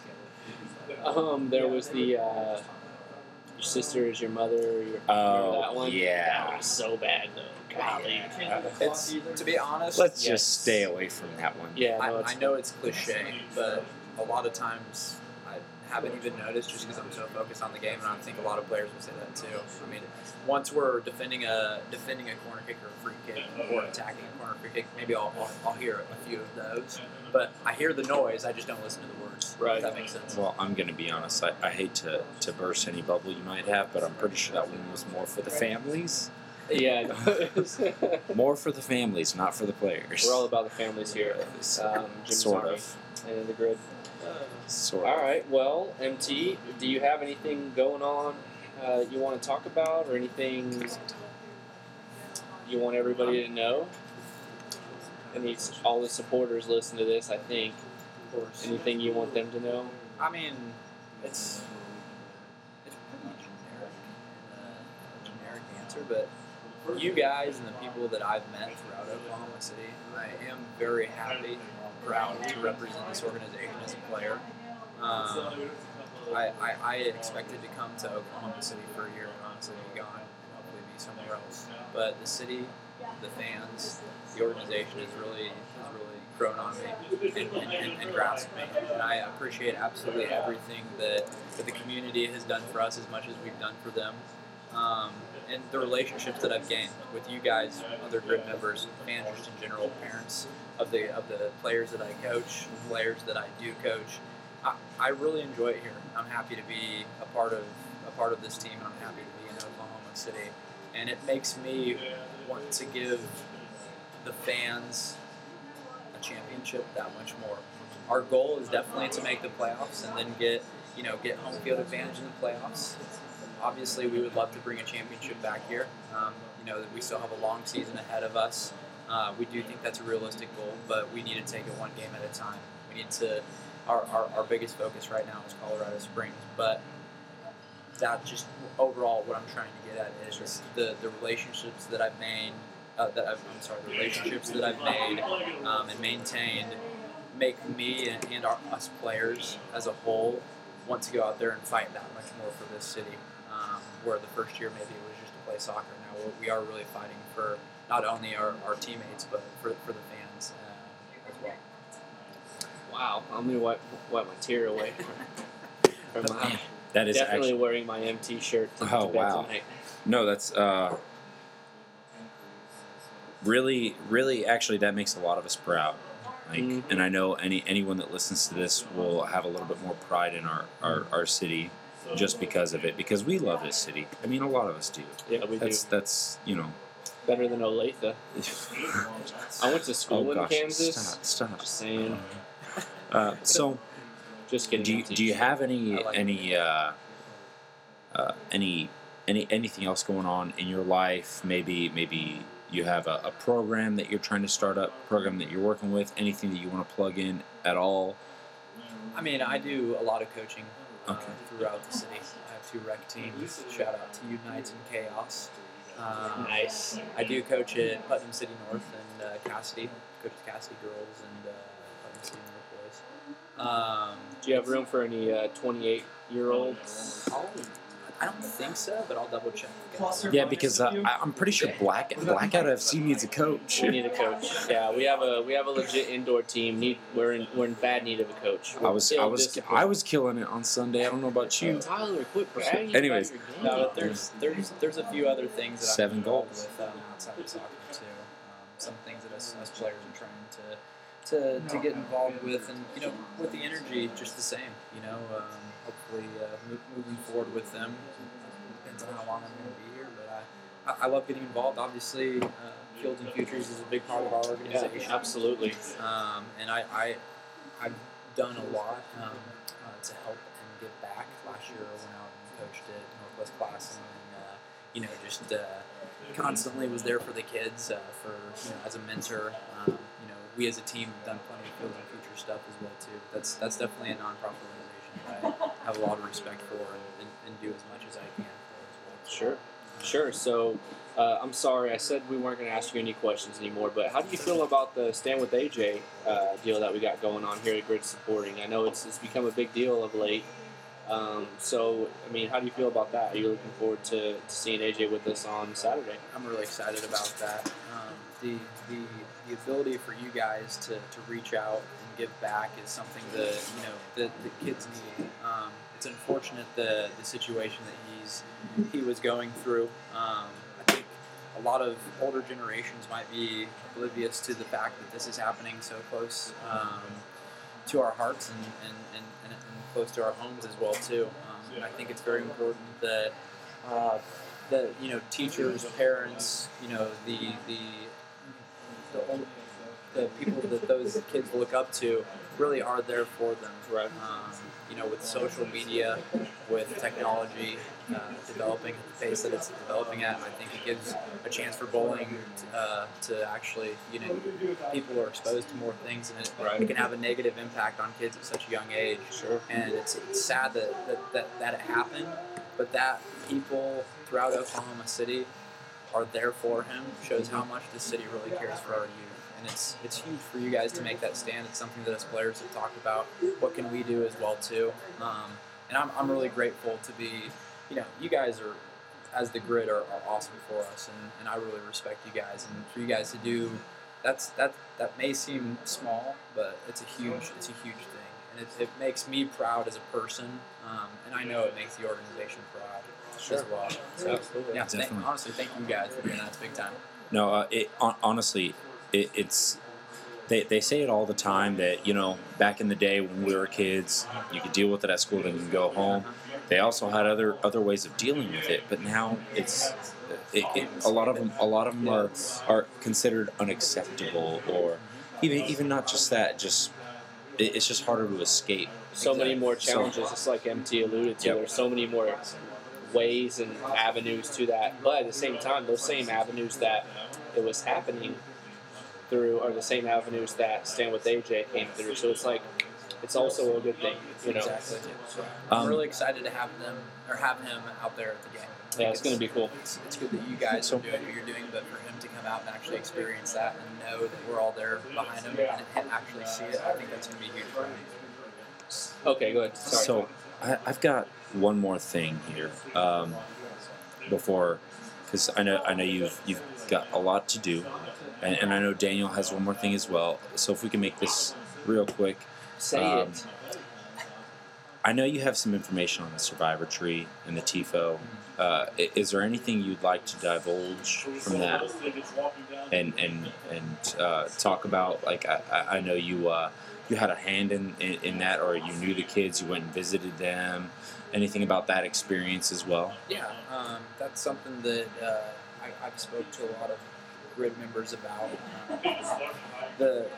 um, there was the uh, your sister is your mother. Your, remember Oh, that one? yeah. That was so bad though. Golly. It's to be honest. Let's Yes. just stay away from that one. Yeah. I, No, it's I know it's cliche, but a lot of times I haven't even noticed just because I'm so focused on the game, and I think a lot of players will say that too. I mean, once we're defending a defending a corner kick or a free kick or attacking a corner free kick, maybe I'll, I'll, I'll hear a few of those. But I hear the noise, I just don't listen to the words. Right. If that makes sense. Well, I'm going to be honest. I, I hate to, to burst any bubble you might have, but I'm pretty sure that one was more for the families. Yeah. More for the families, not for the players. We're all about the families here. Um, Jim's Sort Army of. and in the grid. Sort All of. right. Well, M T, do you have anything going on uh, you want to talk about, or anything you want everybody to know? Any all the supporters listen to this, I think. Of course. Anything you want them to know? I mean, it's it's pretty generic, uh, generic answer, but for you guys and the people that I've met throughout Oklahoma City, I am very happy and proud to represent this organization as a player. Um, I, I, I expected to come to Oklahoma City for a year and honestly be gone and hopefully be somewhere else. But the city, the fans, the organization has really has really grown on me and, and, and, and grasped me. And I appreciate absolutely everything that, that the community has done for us as much as we've done for them. Um, and the relationships that I've gained with you guys, other grid members, fans just in general, parents of the of the players that I coach, players that I do coach. I, I really enjoy it here. I'm happy to be a part of a part of this team, and I'm happy to be in Oklahoma City. And it makes me want to give the fans a championship that much more. Our goal is definitely to make the playoffs and then get you know get home field advantage in the playoffs. Obviously, we would love to bring a championship back here. Um, you know, we still have a long season ahead of us. Uh, we do think that's a realistic goal, but we need to take it one game at a time. We need to. Our, our, our biggest focus right now is Colorado Springs, but that just overall what I'm trying to get at is just the, the relationships that I've made. Uh, that I've, I'm sorry, the relationships that I've made um, and maintained make me and, and our, us players as a whole want to go out there and fight that much more for this city. Um, where the first year maybe it was just to play soccer. Now we're, we are really fighting for not only our, our teammates but for, for the fans uh, as well. Wow, I'm gonna wipe, wipe my tear away from, from my. That is Definitely actually wearing my M T shirt to, Oh, to bed wow. tonight. no. That's uh, really, really. Actually, that makes a lot of us proud. Like, Mhm. and I know any anyone that listens to this will have a little bit more pride in our, our, our city, just because of it. Because we love this city. I mean, a lot of us do. Yeah, we That's do. that's you know. Better than Olathe. I went to school Oh in gosh! Kansas. Stop! Stop! Just saying. Uh, so, Just kidding. do you, M T. do you have any I like any uh, uh, any any anything else going on in your life? Maybe maybe you have a, a program that you're trying to start up, program that you're working with. Anything that you want to plug in at all? I mean, I do a lot of coaching uh, Okay. throughout the city. I have two rec teams. Shout out to Unites and Chaos. Um, Nice. I do coach at Putnam City North and uh, Cassidy. Coach the Cassidy girls and uh, Putnam City North boys. Um, Do you have room for any uh, twenty-eight year olds? I'll, I don't think so, but I'll double check. again. Yeah, because uh, I, I'm pretty sure Black Blackout F C needs a coach. We need a coach. Yeah, we have a we have a legit indoor team. Need we're in we're in bad need of a coach. I was I was Ill-disciplined. I was killing it on Sunday. I don't know about you. Tyler, quit bragging. Anyways. about your No, game. but there's there's there's a few other things that Seven I'm involved goals. with um, outside of soccer too. Um, some things that us, us players are trying to to to get involved with, and you know, with the energy, just the same. You know, um, hopefully uh, mo- moving forward with them. Depends on how long I'm going to be here, but I, I, I love getting involved. Obviously, uh, Fields and Futures is a big part of our organization. Yeah, absolutely. Um, and I, I, I've done a lot um, uh, to help and give back. Last year, I went out and coached at Northwest Classen, and uh, you know, just uh, constantly was there for the kids, uh, for you know, as a mentor. Um, you know, we as a team have done plenty of Fields and Futures stuff as well too. That's that's definitely a nonprofit organization that I have a lot of respect for and, and, and do as much as I can for as well. Sure, sure. So. Uh, I'm sorry, I said we weren't going to ask you any questions anymore, but how do you feel about the Stand With A J uh, deal that we got going on here at Grid Supporting? I know it's, it's become a big deal of late. Um, so, I mean, how do you feel about that? Are you looking forward to, to seeing A J with us on Saturday? I'm really excited about that. Um, the, the the ability for you guys to, to reach out and give back is something that, you know, that the kids need. Um, it's unfortunate the, the situation that he's he was going through. Um, A lot of older generations might be oblivious to the fact that this is happening so close um, to our hearts and, and, and, and, and close to our homes as well too. Um, and I think it's very important that uh, that you know teachers, parents, you know the the the, old, the people that those kids look up to really are there for them. Right. Um, you know, with social media, with technology uh, developing at the pace that it's developing at, I think it gives a chance for bowling to, uh, to actually, you know, people are exposed to more things, and it, Right. it can have a negative impact on kids at such a young age. Sure. And it's, it's sad that, that, that, that it happened, but that people throughout Oklahoma City are there for him shows how much the city really cares for our youth. And it's it's huge for you guys to make that stand. It's something that us players have talked about. What can we do as well too? Um, and I'm, I'm really grateful to be, you know, you guys are, as the Grid, are, are awesome for us, and, and I really respect you guys. And for you guys to do, that's that that may seem small, but it's a huge it's a huge thing, and it, it makes me proud as a person, um, and I know it makes the organization proud Sure. as well. So Absolutely. yeah, thank, Definitely. honestly, thank you guys for doing that. It's big time. No, uh, it hon- honestly, it, it's they they say it all the time that you know back in the day when we were kids, you could deal with it at school, then you can go home. They also had other other ways of dealing with it, but now it's it, it, a lot of them a lot of them are are considered unacceptable, or even even not just that, just it, it's just harder to escape. So many Exactly. more So- challenges, just like M T alluded to. Yep. There's so many more ways and avenues to that. But at the same time, those same avenues that it was happening through are the same avenues that Stand With A J came through. So it's like, it's also a good thing, you know. Exactly. Um, I'm really excited to have them or have him out there at the game. I Yeah, think it's going to be cool. It's, it's good that you guys are doing what you're doing, but for him to come out and actually experience that and know that we're all there behind him and, and actually see it, I think that's going to be huge for him. Okay, go ahead. Sorry. So I, I've got one more thing here um, before, because I know I know you've you've got a lot to do, and, and I know Daniel has one more thing as well. So if we can make this real quick, Say um, it. I know you have some information on the Survivor Tree and the T I F O. Uh, i- is there anything you'd like to divulge from that and and and uh, talk about? Like I, I I know you uh, you had a hand in, in in that, or you knew the kids, you went and visited them. Anything about that experience as well? Yeah, um, that's something that uh, I, I've spoke to a lot of Grid members about. Um, the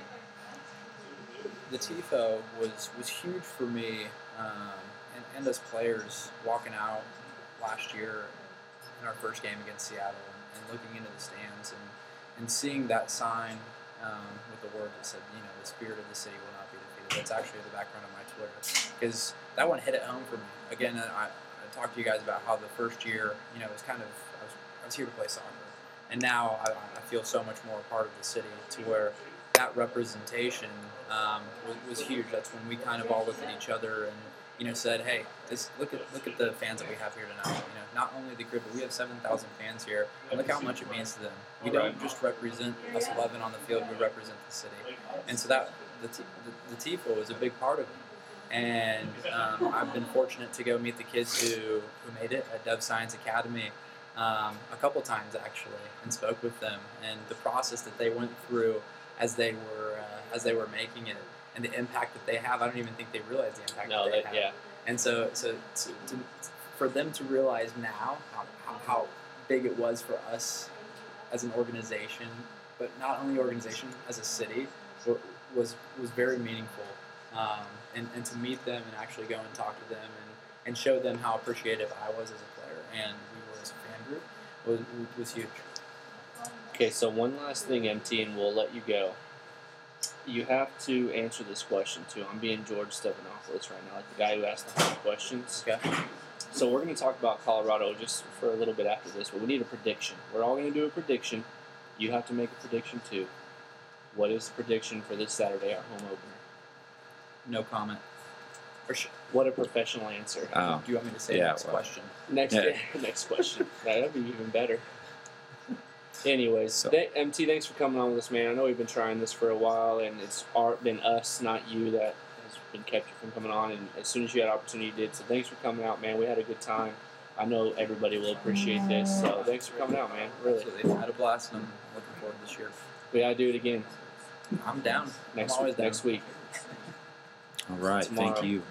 the T I F O was was huge for me um, and, and as players walking out last year in our first game against Seattle and, and looking into the stands and, and seeing that sign um, with the word that said, you know, the spirit of the city will not be defeated. That's actually the background of my Twitter, because that one hit it home for me. Again, I, I talked to you guys about how the first year, you know, it was kind of, I was, I was here to play soccer. And now I, I feel so much more a part of the city, to where that representation um, was, was huge. That's when we kind of all looked at each other and, you know, said, "Hey, this look at look at the fans that we have here tonight. You know, not only the Grid, but we have seven thousand fans here, and look how much it means to them. We don't just represent us eleven on the field; we represent the city." And so that the T- the, the T I F O is a big part of it. And um, I've been fortunate to go meet the kids who who made it at Dove Science Academy um, a couple times actually, and spoke with them, and the process that they went through as they were uh, as they were making it, and the impact that they have. I don't even think they realize the impact No, that they that, have. yeah. And so, so to, to, for them to realize now how, how, how big it was for us as an organization, but not only organization, as a city, wa- was was very meaningful. Um, and, and to meet them and actually go and talk to them and, and show them how appreciative I was as a player and we were as a fan group was, was huge. Okay, so one last thing, M T, and we'll let you go. You have to answer this question too. I'm being George Stephanopoulos right now, like the guy who asked the hard questions. Okay. So we're going to talk about Colorado just for a little bit after this, but we need a prediction. We're all going to do a prediction. You have to make a prediction too. What is the prediction for this Saturday, our home opener? No comment. For sure. What a professional answer. Oh, Do you want me to say Yeah, the next well. question? Next, Yeah. next question. That'd be even better. Anyways, So- th- M T, thanks for coming on with us, man. I know we've been trying this for a while, and it's our, been us, not you, that has been kept you from coming on. And as soon as you had opportunity, you did. So thanks for coming out, man. We had a good time. I know everybody will appreciate this. So thanks for coming out, man. Really, Absolutely. I had a blast and I'm looking forward to this year. we gotta do it again I'm down. next I'm always down. next week. all right. Tomorrow. Thank you.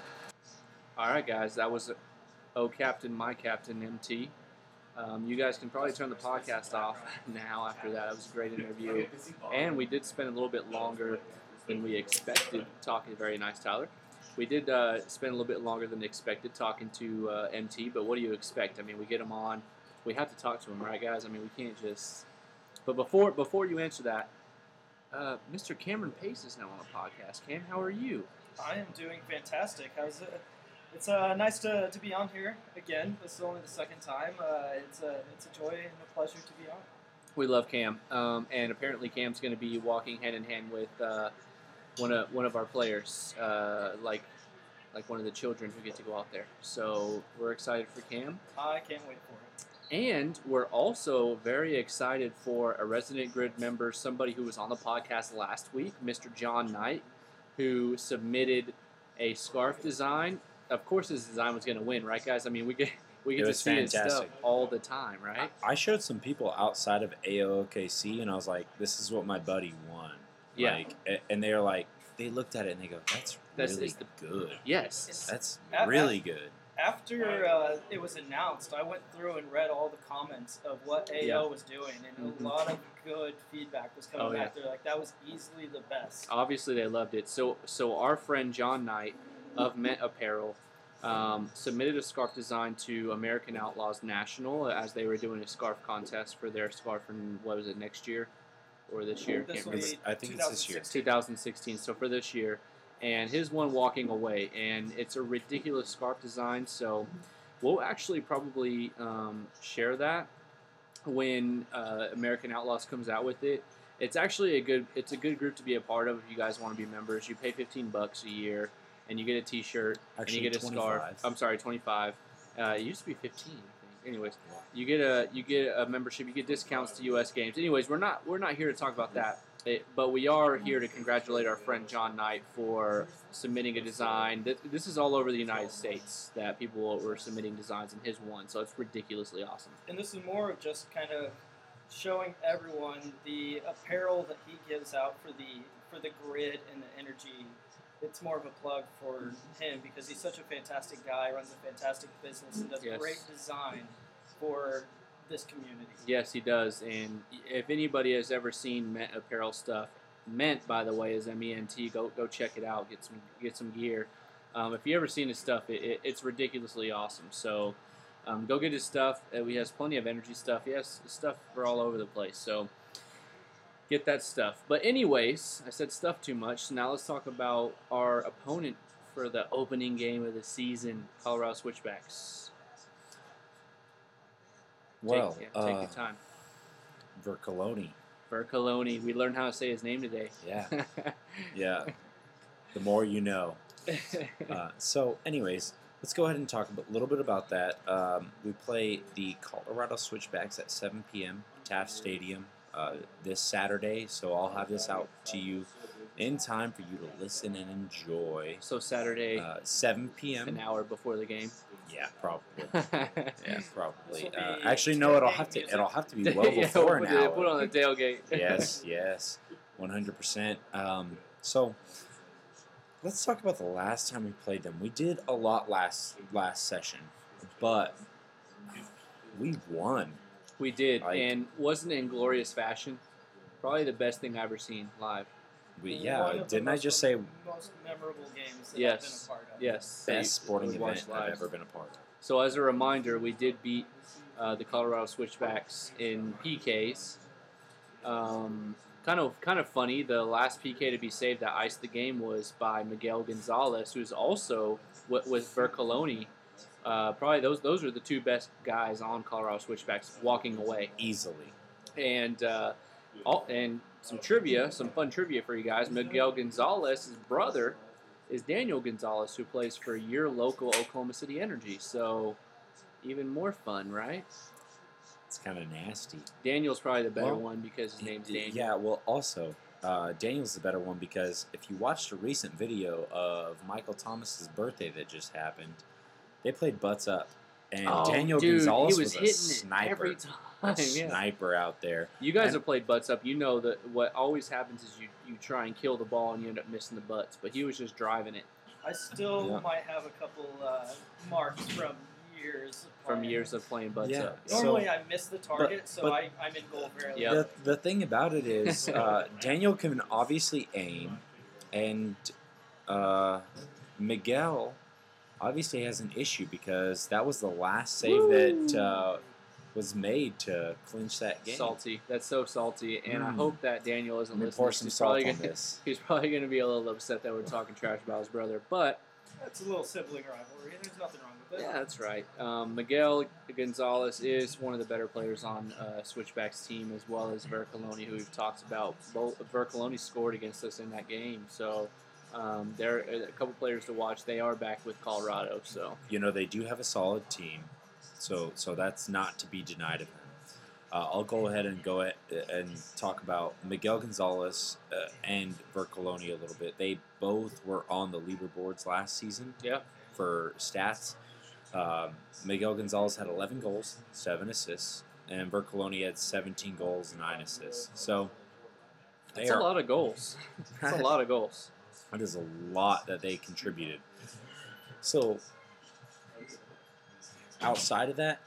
All right, guys, that was Oh Captain, My Captain, M T. Um, you guys can probably turn the podcast off now after that. It was a great interview. And we did spend a little bit longer than we expected talking to very nice Tyler. We did uh, spend a little bit longer than expected talking to uh, M T, but what do you expect? I mean, we get him on. We have to talk to him, right, guys? I mean, we can't just... But before before you answer that, uh, Mister Cameron Pace is now on the podcast. Cam, how are you? I am doing fantastic. How's it? It's uh, nice to, to be on here again. This is only the second time. Uh, it's a it's a joy and a pleasure to be on. We love Cam, um, and apparently Cam's going to be walking hand in hand with uh, one of one of our players, uh, like like one of the children who get to go out there. So we're excited for Cam, I can't wait for it. and we're also very excited for a Resident Grid member, somebody who was on the podcast last week, Mister John Knight, who submitted a scarf design. Of course, his design was going to win, right, guys? I mean, we get we It get to was see his stuff fantastic. all the time, right? I showed some people outside of A O K C, and I was like, "This is what my buddy won." Yeah. Like, a- and they're like, they looked at it and they go, "That's That's- really it's the- good. Yes. That's At- really good." After uh, it was announced, I went through and read all the comments of what A O Yeah. was doing, and Mhm. a lot of good feedback was coming Oh, back. They're like, that was easily the best. Obviously, they loved it. So, so our friend John Knight of Met Apparel um, submitted a scarf design to American Outlaws National as they were doing a scarf contest for their scarf in, what was it, next year or this year? This Can't will remember. be I think it's this year. two thousand sixteen, so for this year. And his one walking away, and it's a ridiculous scarf design. So we'll actually probably um, share that when uh, American Outlaws comes out with it. It's actually a good it's a good group to be a part of if you guys want to be members. You pay fifteen bucks a year, and you get a T-shirt, Actually, and you get a scarf. twenty-five. I'm sorry, twenty-five. Uh, it used to be fifteen, I think. Anyways, you get a you get a membership. You get discounts to U S games. Anyways, we're not we're not here to talk about that. It, but we are here to congratulate our friend John Knight for submitting a design. This, this is all over the United States that people were submitting designs, and his one. So it's ridiculously awesome. And this is more of just kind of showing everyone the apparel that he gives out for the for the grid and the energy. It's more of a plug for him because he's such a fantastic guy, runs a fantastic business, and does Yes. great design for this community. Yes, he does. And if anybody has ever seen Ment apparel stuff, Ment, by the way, is M E N T. Go go check it out. Get some get some gear. Um, if you ever seen his stuff, it, it, it's ridiculously awesome. So um, go get his stuff. Uh, he has plenty of energy stuff. He has stuff for all over the place. So get that stuff. But anyways, I said stuff too much. So now let's talk about our opponent for the opening game of the season, Colorado Switchbacks. Well, take, yeah, take uh, your time. Vercoloni. Vercoloni. We learned how to say his name today. Yeah, yeah. The more you know. Uh, so, anyways, let's go ahead and talk a little bit about that. Um, we play the Colorado Switchbacks at seven p.m. Taft Stadium uh, this Saturday. So I'll have this out to you in time for you to listen and enjoy. So Saturday, Uh, seven p.m. an hour before the game. Yeah, probably. Yeah, probably. This will Uh, be actually, no. It'll tailgate have to. music. It'll have to be well Yeah, before we'll an put it- hour. Put it on the tailgate. Yes, yes, one hundred percent. Um, so let's talk about the last time we played them. We did a lot last last session, but we won. We did, Like- and wasn't it in glorious fashion? Probably the best thing I've ever seen live. We, One yeah, of the didn't I most just say mem- most memorable games that Yes. I've been a part of. Yes, best sporting we watched event I've live. ever been a part of? So as a reminder, we did beat uh, the Colorado Switchbacks in P Ks. Um, kind of, kind of funny. The last P K to be saved that iced the game was by Miguel Gonzalez, who's also with, with Vercoloni. Uh, probably those those are the two best guys on Colorado Switchbacks walking away. Easily. And uh, all, and some trivia, some fun trivia for you guys. Miguel Gonzalez's brother is Daniel Gonzalez, who plays for your local Oklahoma City Energy. So even more fun, right? It's kind of nasty. Daniel's probably the better Well, one because his name's Daniel. Yeah, well, also, uh, Daniel's the better one because if you watched a recent video of Michael Thomas's birthday that just happened, they played butts up. And Oh, Daniel dude, Gonzalez he was, was, a hitting sniper. it every time. a Yeah. sniper out there. You guys And- have played butts up. You know that what always happens is you, you try and kill the ball and you end up missing the butts. But he was just driving it I still Yeah. might have a couple uh, marks from years of from playing. years of playing butts Yeah. up. So- Normally, I miss the target, but- so but- I, I'm in goal very Yeah. late. The, the thing about it is, uh, Daniel can obviously aim, and uh, Miguel obviously has an issue because that was the last save that uh, was made to clinch that game. Salty. That's so salty. And I Mm. hope that Daniel isn't Let me listening. pour some he's salt probably on gonna, this. He's probably going to be a little upset that we're talking trash about his brother. But It's a little sibling rivalry. There's nothing wrong with it. yeah, that's right. Um, Miguel Gonzalez is one of the better players on uh, Switchback's team, as well as Vercoloni, who we've talked about. Both Vercoloni scored against us in that game, so um, there are a couple players to watch. They are back with Colorado, so You know, they do have a solid team, so so that's not to be denied of them. Uh, I'll go ahead and go at, and talk about Miguel Gonzalez uh, and Vercoloni a little bit. They both were on the leaderboards last season yeah. for stats. Um, Miguel Gonzalez had eleven goals, seven assists, and Vercoloni had seventeen goals, nine assists. So they That's a are lot of goals. That's a lot of goals. That is a lot that they contributed. So, outside of that,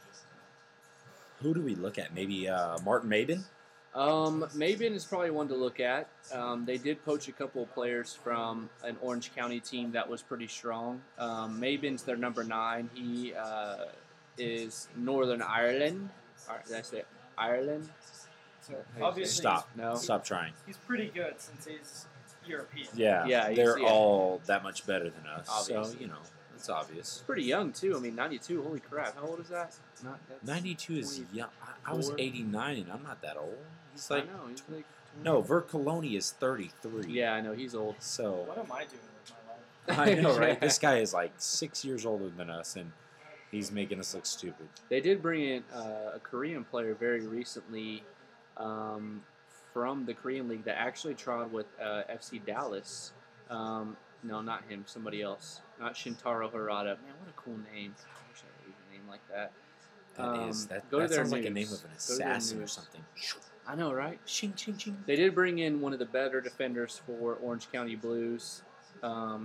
who do we look at? Maybe uh, Martin Maben? Um, Maben is probably one to look at. Um, they did poach a couple of players from an Orange County team that was pretty strong. Um, Maben's their number nine. He uh, is Northern Ireland. Ar- Did I say Ireland? So How do you obviously, say Stop. No. Stop trying. He's, he's pretty good since he's European. Yeah, Yeah, you they're see it. all that much better than us. Obviously. So, you know, it's obvious. He's pretty young too. I mean, ninety-two. Holy crap! How old is that? Not that's, ninety-two is twenty-four. young. I, I was Four. eighty-nine, and I'm not that old. He's I like, know. He's like no, Vercoloni is thirty-three. Yeah, I know. He's old. So, What am I doing with my life? I know, right? This guy is like six years older than us, and he's making us look stupid. They did bring in uh, a Korean player very recently um, from the Korean League that actually tried with uh, F C Dallas. Um, no, not him. Somebody else. Not Shintaro Harada. Man, what a cool name. I wish I had a name like that. That is Um, that, go to that their sounds like a name news. of an Go to their assassin or news. something. I know, right? Shing, shing, shing. They did bring in one of the better defenders for Orange County Blues. Um,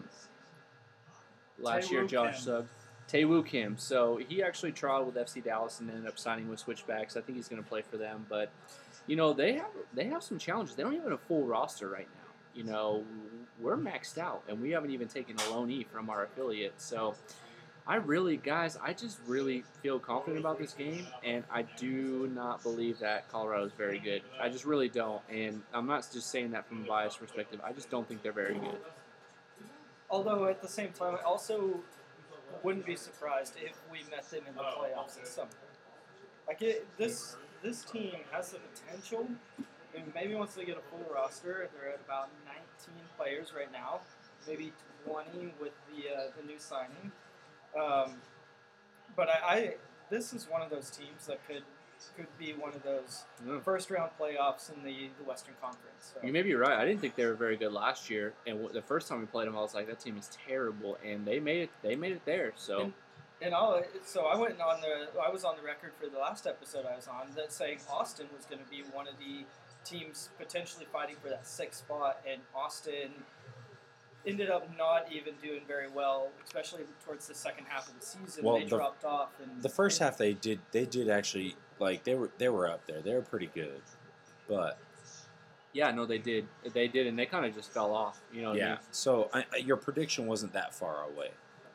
last year, Taewoo Josh Kim. subbed. Taewoo Kim. So he actually tried with F C Dallas and ended up signing with Switchbacks. I think he's going to play for them. But, you know, they have they have some challenges. They don't even have a full roster right now. You know, we're maxed out, and we haven't even taken a loanee from our affiliate. So I really, guys, I just really feel confident about this game, and I do not believe that Colorado is very good. I just really don't, and I'm not just saying that from a biased perspective. I just don't think they're very good. Although at the same time, I also wouldn't be surprised if we met them in the playoffs at some point. Like it, this, this team has the potential. And maybe once they get a full roster, they're at about nineteen players right now, maybe twenty with the uh, the new signing. Um, but I, I, this is one of those teams that could could be one of those Yeah. first round playoffs in the, the Western Conference. So. You may be right. I didn't think they were very good last year, and w- the first time we played them, I was like, "That team is terrible," and they made it. They made it there. So And, and all, so I went on the. I was on the record for the last episode I was on that saying Austin was going to be one of the teams potentially fighting for that sixth spot, and Austin ended up not even doing very well, especially towards the second half of the season. Well, they the- dropped off. And The first half they did they did actually like they were they were up there. They were pretty good, but Yeah, no, they did. They did, and they kind of just fell off. You know what I yeah. mean? So I, I- your prediction wasn't that far away.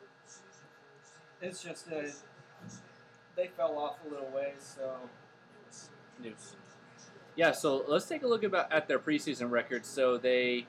it's just uh, they fell off a little ways. So News. Yeah, so let's take a look about at their preseason record. So they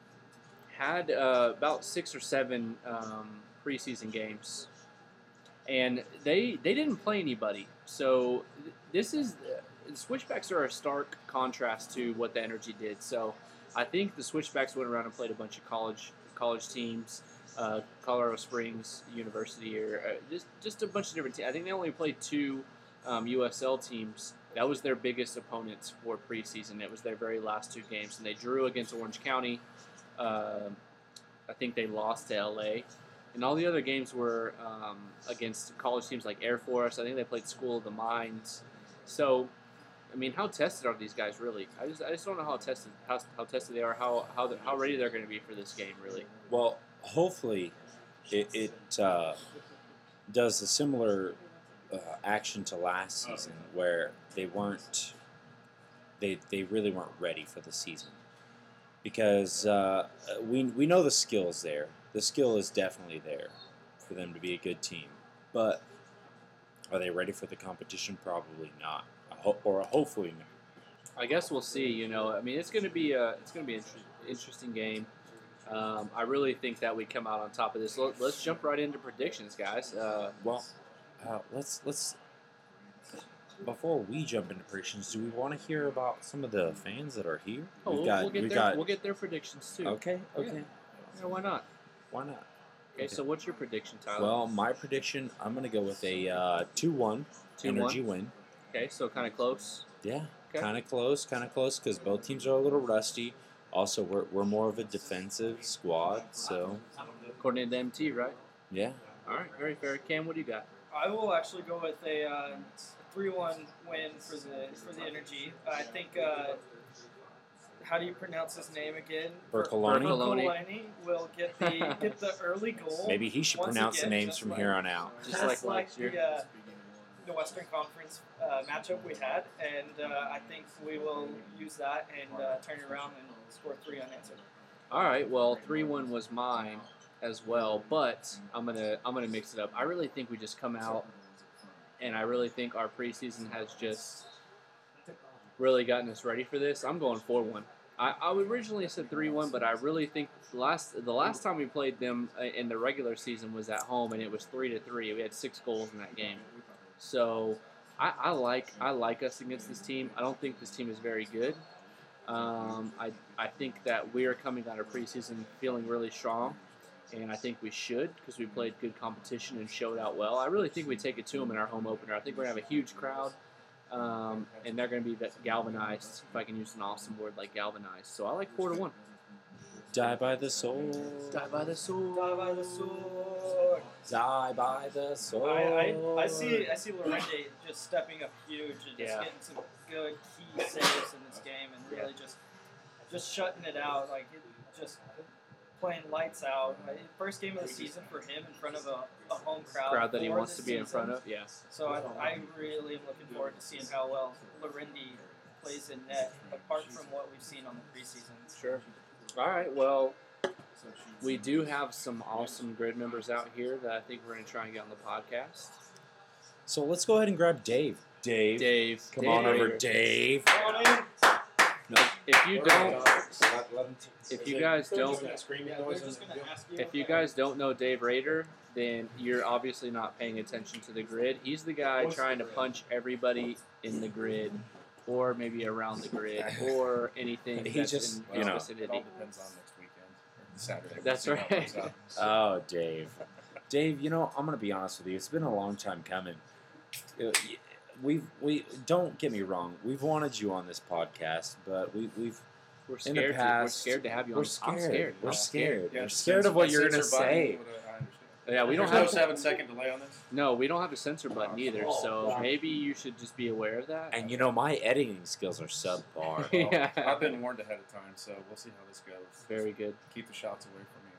had uh, about six or seven um, preseason games, and they they didn't play anybody. So th- this is the Switchbacks are a stark contrast to what the Energy did. So I think the Switchbacks went around and played a bunch of college college teams, uh, Colorado Springs University, or uh, just just a bunch of different teams. I think they only played two um, U S L teams. That was their biggest opponents for preseason. It was their very last two games, and they drew against Orange County. Uh, I think they lost to L A, and all the other games were um, against college teams like Air Force. I think they played School of the Mines. So, I mean, how tested are these guys really? I just I just don't know how tested how, how tested they are, how how the, how ready they're going to be for this game really. Well, hopefully, it, it uh, does a similar uh, action to last season, where they weren't, they they really weren't ready for the season, because uh, we we know the skill's there. The skill is definitely there for them to be a good team, but are they ready for the competition? Probably not, I ho- or hopefully not. I guess we'll see. You know, I mean, it's going to be a it's going to be an inter- interesting game. Um, I really think that we come out on top of this. Let, let's jump right into predictions, guys. Uh, Well, uh, let's let's before we jump into predictions, do we want to hear about some of the fans that are here? oh, We've we'll, got we'll get we've their got we'll get their predictions too. okay okay. Yeah. Yeah, why not? Why not? Okay, Okay. so what's your prediction, Tyler? Well, my prediction, I'm gonna go with a uh, two one two energy one. win. Okay, so kind of close. Yeah, Okay. kind of close, kind of close, because both teams are a little rusty. Also, we're we're more of a defensive squad, so According to M T, right? yeah. All right, very fair. Cam, what do you got? I will actually go with a uh, three one win for the for the Energy. I think. Uh, how do you pronounce his name again? Bercoloni. Bercoloni. Bercoloni will get the get the early goal. Maybe he should Once pronounce again, the names just from like- here on out. Just Just like like last year. the, uh, the Western Conference uh, matchup we had, and uh, I think we will use that and uh, turn it around and score three unanswered. All right, well, three one was mine as well, but I'm gonna I'm gonna mix it up. I really think we just come out, and I really think our preseason has just really gotten us ready for this. I'm going four one. I, I originally said three one, but I really think the last the last time we played them uh, in the regular season was at home, and it was three to three. We had six goals in that game, so I, I like I like us against this team. I don't think this team is very good. Um, I I think that we are coming out of preseason feeling really strong, and I think we should because we played good competition and showed out well. I really think we take it to them in our home opener. I think we're gonna have a huge crowd. Um, and they're going to be galvanized, if I can use an awesome word like galvanized. So I like four to one. Die by the sword. Die by the sword. Die by the sword. Die by the sword. I, I, I see I see Lorente just stepping up huge and just Yeah. getting some good key saves in this game and really just just shutting it out, like it, just playing lights out. Like, first game of the season for him in front of a, a home crowd. Crowd that he for wants the to be in season. front of. Yeah. So I, I really am looking forward to seeing how well Lorendi plays in net, apart from what we've seen on the preseason. Sure. All right. Well, we do have some awesome grid members out here that I think we're going to try and get on the podcast. So let's go ahead and grab Dave. Dave. Dave. Come Dave on over, Rader. Dave. No, if you don't, If if you guys don't, Yeah, they're just gonna ask you. if you guys don't know Dave Rader, then you're obviously not paying attention to the grid. He's the guy trying to punch everybody in the grid, or maybe around the grid, or anything He that's just, in you his know. It vicinity. all depends on next weekend. Saturday. We'll That's see how it right. works out. Oh, Dave. Dave, you know, I'm going to be honest with you. It's been a long time coming. Uh, We've, we, don't get me wrong. We've wanted you on this podcast, but we, we've, We're in the scared. To, we're past, scared to have you we're on. scared. I'm scared. We're I'm scared. Yeah, We're it's scared a of what you're going to censor button, say. would, uh, I understand. Yeah, we don't There's no have seven second delay on this. no, we don't have a censor button either. So maybe you should just be aware of that. And, you know, my editing skills are subpar. Yeah. I've been warned ahead of time, so we'll see how this goes. Very good. Keep the shots away from me.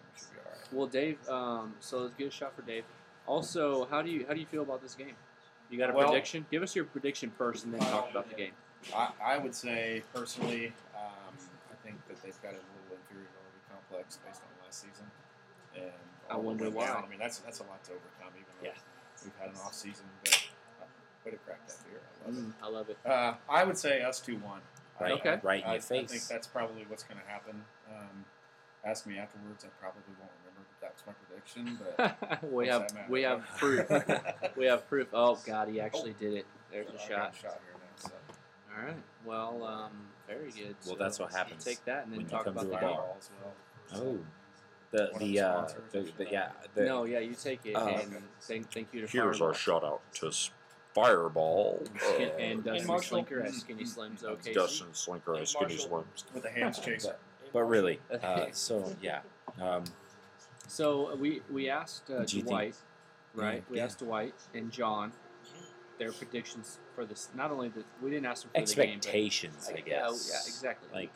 we should be all right. Well, Dave. Um, so let's get a shot for Dave. Also, how do you how do you feel about this game? You got a Well- prediction? Give us your prediction first, and then talk about the game. I, I would say personally, um, I think that they've got a little inferiority complex based on last season, and I all the wonder way why. down. I mean, that's that's a lot to overcome. Even though Yeah. we've had an off season, but uh, way to crack that beer. I love Mm, I love it. it. Uh, I would say us two one. Right, Okay. right in I, your face. I think that's probably what's going to happen. Um, ask me afterwards. I probably won't remember that that was my prediction, but we what's have that matter? we have proof. We have proof. Oh God, he actually did it. There's I a got shot. a shot here now. So. All right. Well, um, very good. Well, So that's what you happens Take that and then when you talk come about to the a game. bar. Ball as well. Oh, the One of the the uh, sponsors, the, I the should yeah. know. The, No, yeah, you take it. Oh, and okay. thank, thank you to Here's Fireball. our shout out to Fireball. Skin- and Dustin Marshall. Slinker at Skinny Slims O K C. Dustin Slinker And and Skinny Marshall. Slims. With a hands chaser. But really, uh, so yeah. Um, So uh, we we asked uh, Do you think- Dwight, right? Yeah, we yeah. asked Dwight and John their predictions for this. Not only the we didn't ask them for the game, expectations, but I guess. Yeah, yeah, exactly. Like,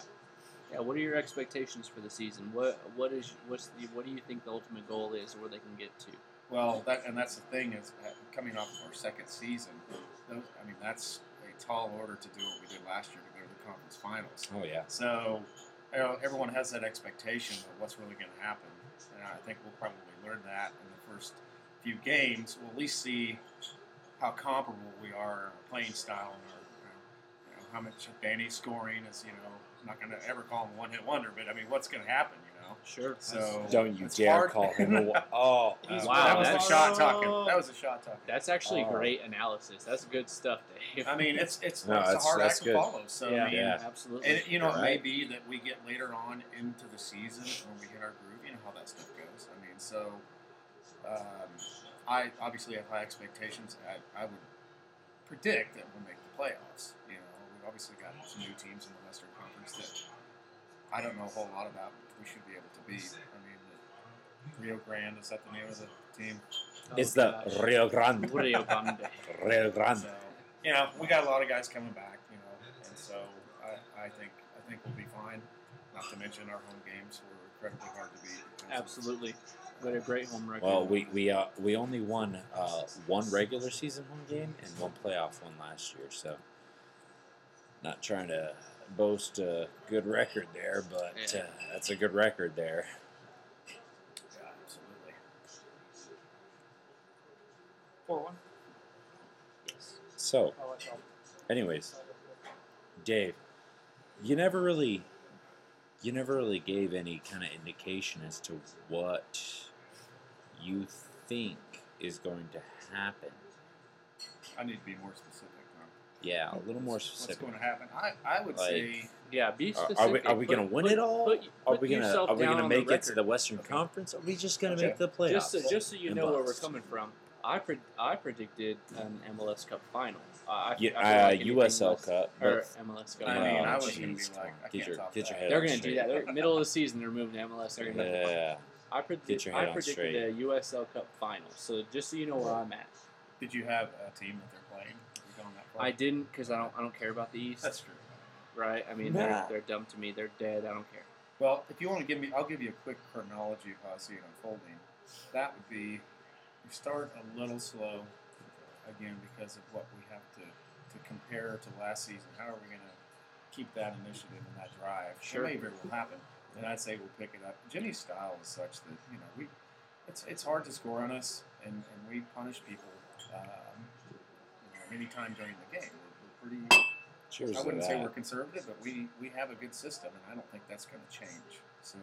Yeah, what are your expectations for the season? What what is what's the what do you think the ultimate goal is, where they can get to? Well, that and that's the thing is uh, coming off of our second season. Those, I mean, that's a tall order to do what we did last year to go to the conference finals. oh yeah. So, you know, everyone has that expectation of what's really going to happen, and I think we'll probably learn that in the first few games. We'll at least see how comparable we are in our playing style and our, you know, how much Danny's scoring is. You know, I'm not going to ever call him a one-hit wonder, but I mean, what's going to happen? You know, Sure. so Don't you it's dare hard. call him a wa- Oh, Uh, Wow, that was the that's- shot talking. That was the shot talking. That's actually Oh. great analysis. That's good stuff, Dave. I mean, it's it's, No, it's a that's- hard that's act good. to follow. So yeah, I mean, Yeah. absolutely. and you know, it may Right. be that we get later on into the season when we hit our groove. You know how that stuff goes. I mean, so um, I obviously have high expectations. I, I would predict that we'll make the playoffs. You know, we've obviously got some new teams in the Western Conference that I don't know a whole lot about, but we should be able to beat. I mean, the Rio Grande, is that the name of the team? Oh, it's the gosh. Rio Grande. Rio Grande. Rio Grande. So, you know, we got a lot of guys coming back, you know, and so I, I think I think we'll be fine. Not to mention our home games were incredibly hard to beat. Absolutely. We had a great home record. Well, we we uh, we only won uh, one regular season home game and one playoff one last year, so not trying to boast a good record there, but Yeah. uh, that's a good record there. Yeah, absolutely. four one. So, I'll let y'all. anyways, Dave, you never really, you never really gave any kind of indication as to what you think is going to happen. I need to be more specific. Huh? Yeah, a little more What's specific. going to happen? I, I would Like- say Yeah, be Are- specific. Are we, are we Put- going to win put- it all? put- are put we going to yourself Are we down going to on make the it to the record. Western Okay. Conference? Or are we just going to Okay. make the playoffs? Just so, just so you and know where we're bust? coming from, I pred I predicted an M L S Cup final. Uh, I, Yeah, I feel uh, like anything U S L less- Cup. or but- M L S Cup. I Oh, mean, I final. was going to be jeez, like, I get can't your- top get your that. head They're on going to do straight. that. They're, middle of the season, they're moving to M L S. They're gonna, Yeah. I, predict, Get your I head on predicted straight. a U S L Cup final. So just so you know where I'm at. Did you have a team that they're playing? Have you gone that far? I didn't because I don't I don't care about the East. That's true. right. I mean, Nah. they're, they're dumb to me. They're dead. I don't care. Well, if you want to give me, I'll give you a quick chronology of how I see it unfolding. That would be, you start a little slow, again, because of what we have to, to compare to last season. How are we going to keep that initiative and that drive? Sure. It may very well happen. And I'd say we'll pick it up. Jimmy's style is such that, you know, we it's it's hard to score on us, and, and we punish people um, you know, anytime during the game. We're, we're pretty... Cheers I wouldn't to say that. we're conservative, but we, we have a good system, and I don't think that's going to change. So,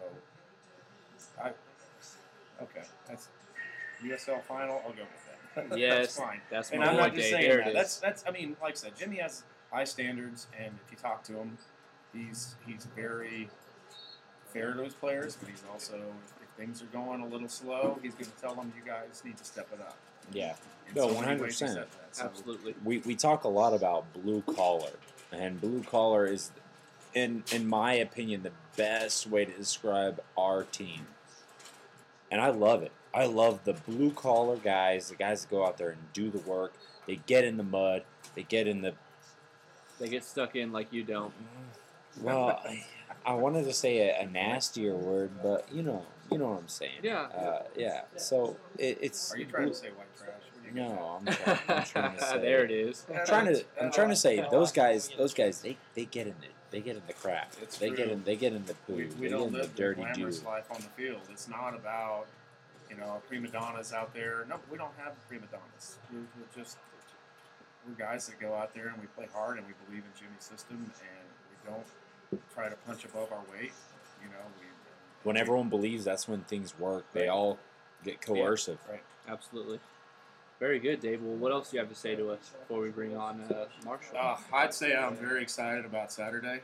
I okay, that's U S L final. I'll go with that. Yes, that's fine. that's And my I'm boy, not just Dave. saying There that. it is. That's that's. I mean, like I said, Jimmy has high standards, and if you talk to him, he's he's very fair to his players, but he's also if, if things are going a little slow, he's going to tell them you guys need to step it up. Yeah. In No, so many ways he one hundred percent. said that. So, Absolutely. We, we talk a lot about blue collar, and blue collar is, in in my opinion, the best way to describe our team. And I love it. I love the blue collar guys, the guys that go out there and do the work. They get in the mud. They get in the They get stuck in like you don't. well. I wanted to say a, a nastier word, but you know, you know what I'm saying. Yeah. Uh, yeah. So it, it's. Are you trying to say white trash? What are you No, I'm trying. I'm trying to say. there it is. I'm trying to. I'm trying to say those guys. Those guys. They, they get in it. They get in the crap. It's They true. get in. They get in the poo. We, they we get don't in the live the dirty do. glamorous life on the field. It's not about, you know, prima donnas out there. No, we don't have prima donnas. We're, we're just we're guys that go out there and we play hard and we believe in Jimmy's system and we don't try to punch above our weight. You know, we. When everyone believes that's when things work, they all get coercive. Right. Absolutely. Very good, Dave. Well, what else do you have to say to us before we bring on uh, Marshall? Uh, I'd say I'm very excited about Saturday.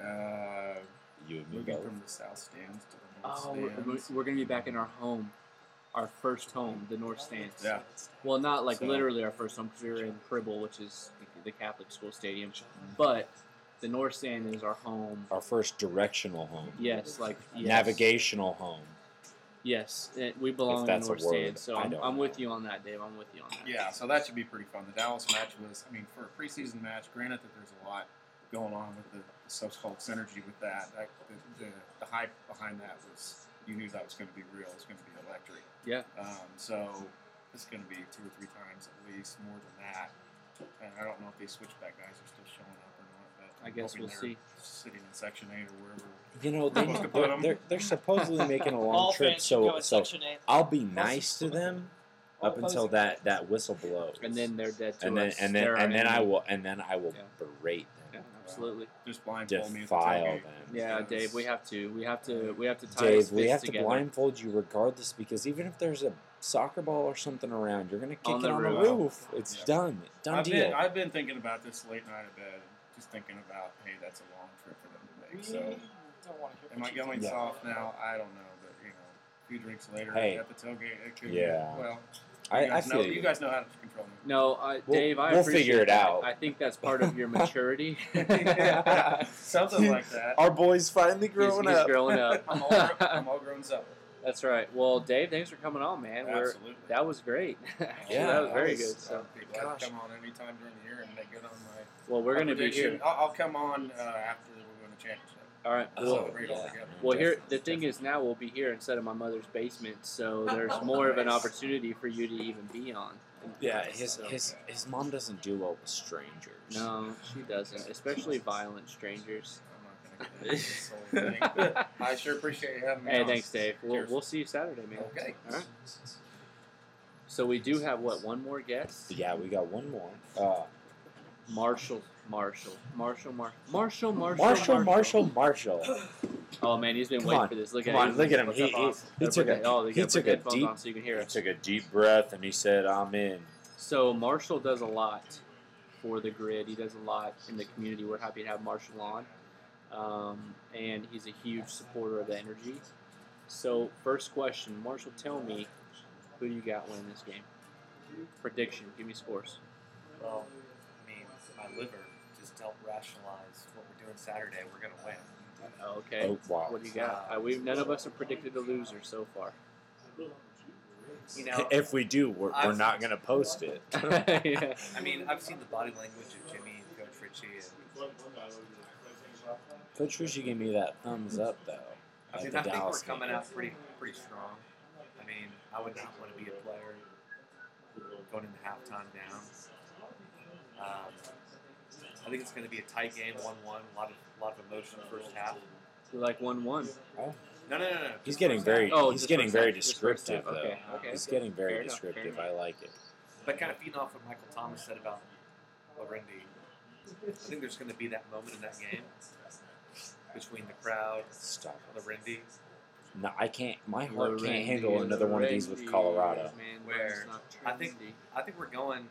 Uh, You and me moving both. from the south stands to the north Oh, we're, stands. we're going to be back in our home, our first home, the North Stands. Yeah. Well, not like So- literally our first home because we were in Cribble, which is the Catholic school stadium. But the North Stand is our home. Our first directional home. Yes, like yes. Navigational home. Yes, it, we belong in that's the a North word, Stand. So I I'm, don't I'm know. with you on that, Dave. I'm with you on that. Yeah, so that should be pretty fun. The Dallas match was, I mean, for a preseason match, granted that there's a lot going on with the, the so-called synergy with that. that the, the, the hype behind that was, you knew that was going to be real. It was going to be electric. Yeah. Um, so it's going to be two or three times at least, more than that. And I don't know if these switchback guys are still showing up or not, but I I'm guess hoping we'll they're see. sitting in Section eight or wherever. You know, they, Supposed to put they're, 'em. they're, they're supposedly making a long All trip, fans should go so in so Section eight. I'll be nice to them All up until opposing that, that whistle blows. And then they're dead to and then us. and then They're our and then I enemy. will and then I will Yeah. berate Yeah, them, absolutely. Just blindfold me at the defile tailgate. them. Yeah, Dave, we have to. We have to. We have to tie Dave, his we fists have to together. blindfold you regardless because even if there's a soccer ball or something around, you're gonna kick On it the on roof. the roof. It's Yeah. done. Done I've deal. been, I've been thinking about this late night of bed, just thinking about, hey, that's a long trip for them to make. So, Don't want to hear am I what you going Yeah. soft now? I don't know, but you know, a few drinks later Hey. at the tailgate, it could Yeah. be. Well, I, you I guys feel know, you. you guys know how to control me. No, uh, We'll- Dave, I we'll appreciate figure it that. out. I think that's part of your maturity. Something like that. Our boy's finally He's, growing he's up. growing up. I'm all, gr- I'm all grown up. That's right. Well, Dave, thanks for coming on, man. We're, Absolutely. that was great. Actually, Yeah, that was that very was- good. So, I'd be glad Gosh. to come on anytime during the year and make good on my. well, we're my going to be prediction. here. I'll, I'll come on uh, after we win the championship. All right. Oh, Well, Celebrate all together. well, here definitely, the thing is now we'll be here instead of my mother's basement, so there's more of an opportunity for you to even be on. Yeah, his So- his his mom doesn't do well with strangers. No, she doesn't, especially violent strangers. I'm not going to get into this whole thing, but I sure appreciate you having me Hey, on. thanks, Dave. We'll, Cheers. we'll see you Saturday, man. Okay. All right. So we do have what one more guest? Yeah, we got one more. Uh, Marshall, Marshall, Marshall, Mar- Marshall, Marshall, Marshall, Marshall, Marshall. Oh man, he's been Come waiting on. for this. Look Come at on, him. look at him. What's He- up, he- Hoss? he Gotta took put a- that- oh, they he gotta put took a headphones deep- on so you can hear He us. took a deep breath and he said, "I'm in." So Marshall does a lot for the grid. He does a lot in the community. We're happy to have Marshall on, um, and he's a huge supporter of the energy. So first question, Marshall, tell me, who do you got winning this game? Prediction. Give me scores. Well, I mean, my liver just helped rationalize what we're doing Saturday. We're going to win. Okay. Oh wow. What do you got? Uh, we none of us have predicted a loser so far. You know, If we do, we're, we're I've- not gonna post it. Yeah. I mean, I've seen the body language of Jimmy and Coach Ritchie. And, Coach Ritchie gave me that thumbs up though. I at mean, the I think we're Dallas game. coming out pretty pretty strong. I mean, I would not want to be a player going into halftime down. Um, I think it's going to be a tight game, one one. A lot of a lot of emotion first half. You're like one one. Oh, No, no, no, no. he's just getting first very. half. Oh, he's just getting first very half, just first descriptive half. though. Okay, okay. He's getting very Fair enough, fair descriptive. enough. I like it. But kind of feeding off what Michael Thomas said about Lorendi, I think there's going to be that moment in that game between the crowd, Stop it. Lorendi, No, I can't. My heart Lorenzi, can't handle another one of these with Lorenzi, Colorado. man, Where it's not I think- trendy. I think we're going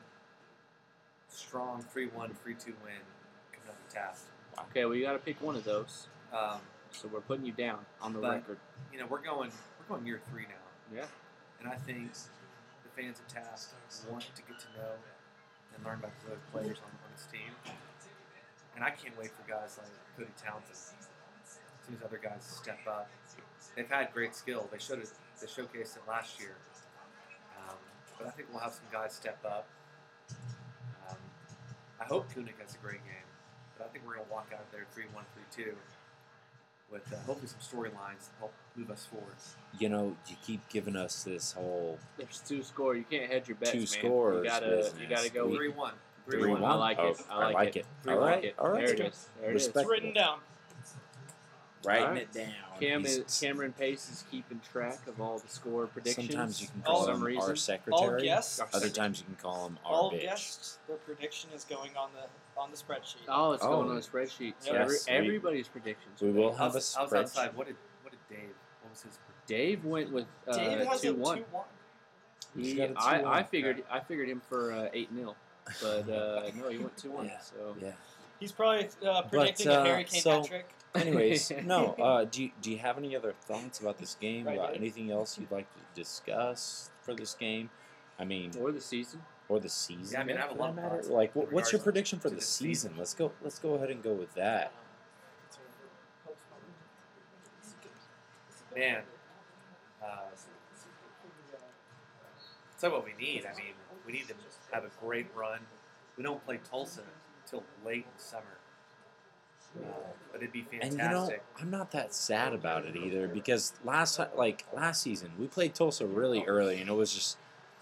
strong three one, three two win coming up to Taft. Okay, well you got to pick one of those. Um, So we're putting you down on the But- record. you know, we're going we're going year three now. Yeah. And I think the fans of Taft want to get to know and learn about the other players on, on this team. And I can't wait for guys like Cody Townsend. Some of these other guys to step up. They've had great skill. They showed it. They showcased it last year. Um, but I think we'll have some guys step up. Um, I hope Koenig has a great game. But I think we're going to walk out of there three one, three two. with uh, hopefully some storylines to help move us forward. You know, you keep giving us this whole There's two score. You can't hedge your bets, two man. scores. You gotta, business. you gotta go. Three one. Three Three one. one. I like Oh, it. I like, it. All I right. like it. All right. There it is. There it is. Respect- It's written down. writing Alright. it down. Cam He's- is, Cameron Pace is keeping track of all the score predictions. Sometimes you can All- call for him some reason. our All secretary. guests. Other times you can call him our All bitch. guests. Their prediction is going on the on the spreadsheet. Oh, it's Oh. going on a spreadsheet. So Yes, every, we- everybody's predictions. We are will there. I have a was, I was spreadsheet. outside. What did what did Dave? What was his? Dave went with uh, Dave has two a one. two one. He's He, got a two I, one. I figured I figured him for uh, eight nil, but uh, no, he went two one. Yeah. So Yeah. He's probably uh, predicting uh, a Harry Kane so- hat trick. Anyways, no. Uh, do you, do you have any other thoughts about this game? Right, About right. anything else you'd like to discuss for this game? I mean, or the season. or the season? Yeah, I mean, I have a for lot that of matter? thoughts Like, in what, what's your regards prediction for to the the season? season. Let's go. Let's go ahead and go with that. Man, uh, so what we need. I mean, we need to have a great run. We don't play Tulsa until late in the summer, uh, but it'd be fantastic. And you know, I'm not that sad about it either because last ti- like last season, we played Tulsa really early, and it was just,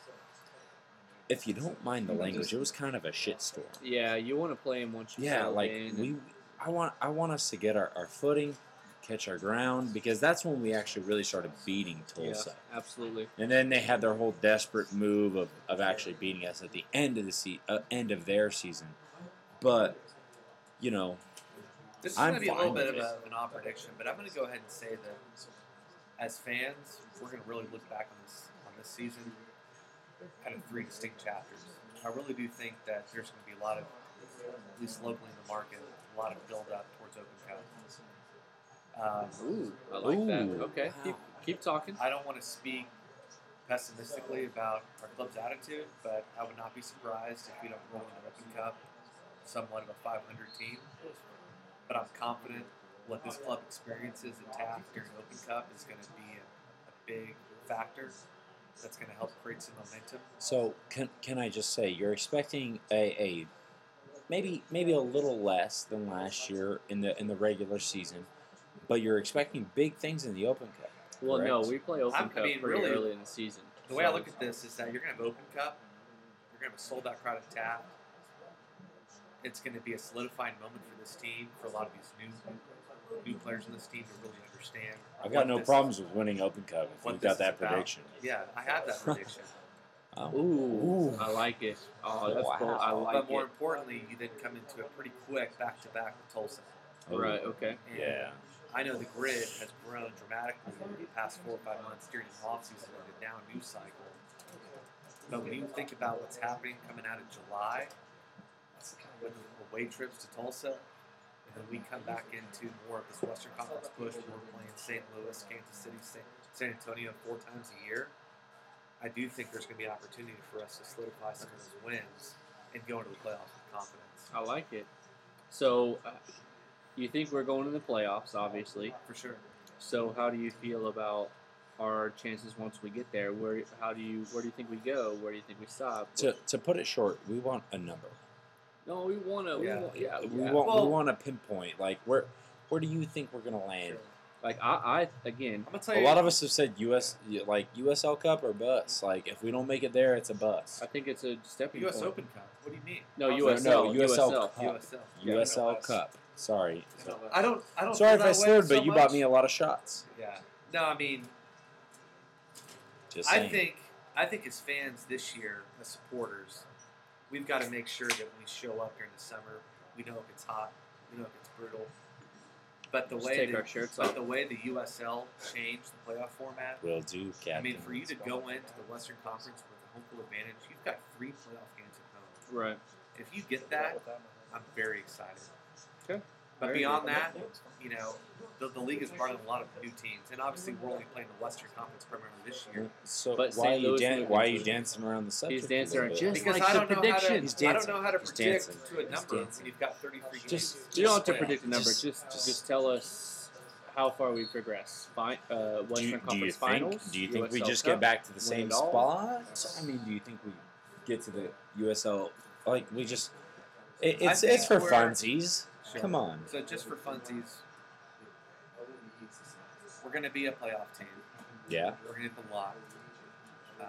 if you don't mind the language, it was kind of a shitstorm. Yeah, you want to play him once you Yeah, settle like in. we, I want, I want us to get our, our footing, catch our ground, because that's when we actually really started beating yeah, Tulsa. absolutely. And then they had their whole desperate move of, of actually beating us at the end of the se- uh, end of their season. But you know, This is I'm going to be a fine little bit with of it. a, an odd prediction, but I'm going to go ahead and say that as fans, we're going to really look back on this on this season, kind of three distinct chapters. I really do think that there's going to be a lot of, at least locally in the market, a lot of build up towards Open Cup. Um, Ooh, I like that. Ooh, Okay, wow. keep keep talking. I don't want to speak pessimistically about our club's attitude, but I would not be surprised if we don't roll in the Open Cup somewhat of a five hundred team. But I'm confident what this club experiences at Taft during Open Cup is going to be a, a big factor that's going to help create some momentum. so can can I just say you're expecting a, a maybe maybe a little less than last year in the in the regular season, but you're expecting big things in the Open Cup. Well, correct? no, we play Open I'm- I Cup mean, pretty really, early in the season. The way I so- look at this is that you're going to have Open Cup, you're going to have a sold out crowd at Taft. It's going to be a solidifying moment for this team, for a lot of these new new players in this team to really understand. I've got what no this- problems with winning Open Cup if what you've got this that is about. prediction. Yeah, I have that prediction. Oh. Ooh, Ooh. I like it. Oh, that's Wow. bold. I like but more it. importantly, you then come into a pretty quick back to back with Tulsa. Oh. Right. Okay. And Yeah. I know the grid has grown dramatically over the past four or five months during the off season and the down news cycle. But when you think about what's happening coming out of July, with the away trips to Tulsa, and then we come back into more of this Western Conference push, where we're playing Saint Louis, Kansas City, San San Antonio four times a year. I do think there's going to be an opportunity for us to solidify some of those wins and go into the playoffs with confidence. I like it. So, uh, you think we're going to the playoffs, obviously. For sure. So, how do you feel about our chances once we get there? Where, how do you, where do you think we go? Where do you think we stop? To to put it short, we want a number. No, we want to. Yeah. We want, yeah, We yeah. want Well- we want a pinpoint. Like where where do you think we're gonna land? Sure. Like I, I again. I'm gonna tell A you. lot of us have said U S like U S L Cup or bus. Like if we don't make it there, it's a bus. I think it's a stepping U S point. Open Cup. What do you mean? No, How's U S that? L. No, U S L Cup. U S L. U S L Yeah, Cup. Sorry. I don't. I don't. Sorry feel if I that way slurred, so but you much. bought me a lot of shots. Yeah. No, I mean, Just I saying. think I think as fans this year, as supporters, we've got to make sure that when we show up during the summer, we know if it's hot, we know if it's brutal. But the Just way take the, our shirts but off. the way the U S L changed the playoff format, Will do, Captain. I mean, for you to go into the Western Conference with a home field advantage, you've got three playoff games at home. Right. If you get that, I'm very excited. Okay. But Very beyond good. that, you know, the, the league is brought in a lot of new teams, and obviously we're only playing the Western Conference primarily this year. So But why are Saint you Louis dan- moved why are into you it. dancing around the subject? He's dancing a around little bit? just Because like I the don't know how to, prediction. He's I don't dancing. know how to He's predict dancing. to a He's number dancing. when you've got thirty-three games. Just- You don't have to Just- predict the number. just- Just, just- just tell us how far we progress. Fi- uh, Western do you, do you Conference think? Finals. Do you think we U S L just Cup, get back to the win same it all? spot? I mean, do you think we get to the U S L? Like we just, it, I it's think it's for we're- funsies. Sure. Come on. So just for funsies, we're going to be a playoff team. Yeah. We're going to hit the lot. Um,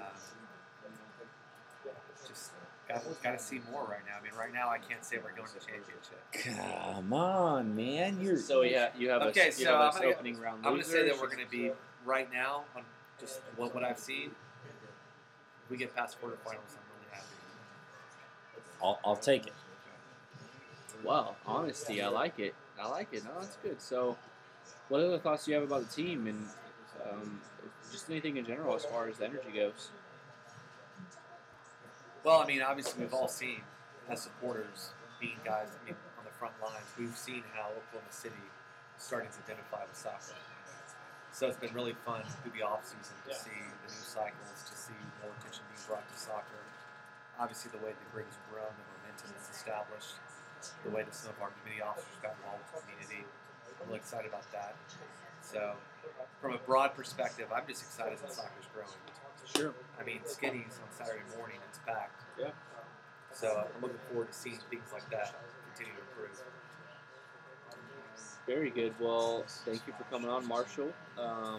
just got got to see more right now. I mean, right now I can't say we're going to the championship. Come on, man. You're So yeah, you have Okay, a, you so have I'm us gonna- opening round. I'm going to say that losers. we're going to be right now on just what, what I've seen. If we get past quarterfinals, I'm really happy. I'll, I'll take it. Wow, honesty, I like it. I like it. No, that's good. So, what other thoughts do you have about the team and um, just anything in general as far as the energy goes? Well, I mean, obviously we've all seen as supporters being guys I mean, on the front lines. We've seen how Oklahoma City is starting to identify with soccer. So it's been really fun through the off season to see the news cycles, to see more attention being brought to soccer. Obviously, the way the grid has grown, the momentum is established, the way that some of our committee officers got involved with the community. I'm really excited about that. So, from a broad perspective, I'm just excited that soccer's growing. Sure. I mean, Skinny's on Saturday morning, it's packed. Yeah. So I'm looking forward to seeing things like that continue to improve. Very good. Well, thank you for coming on, Marshall. Um,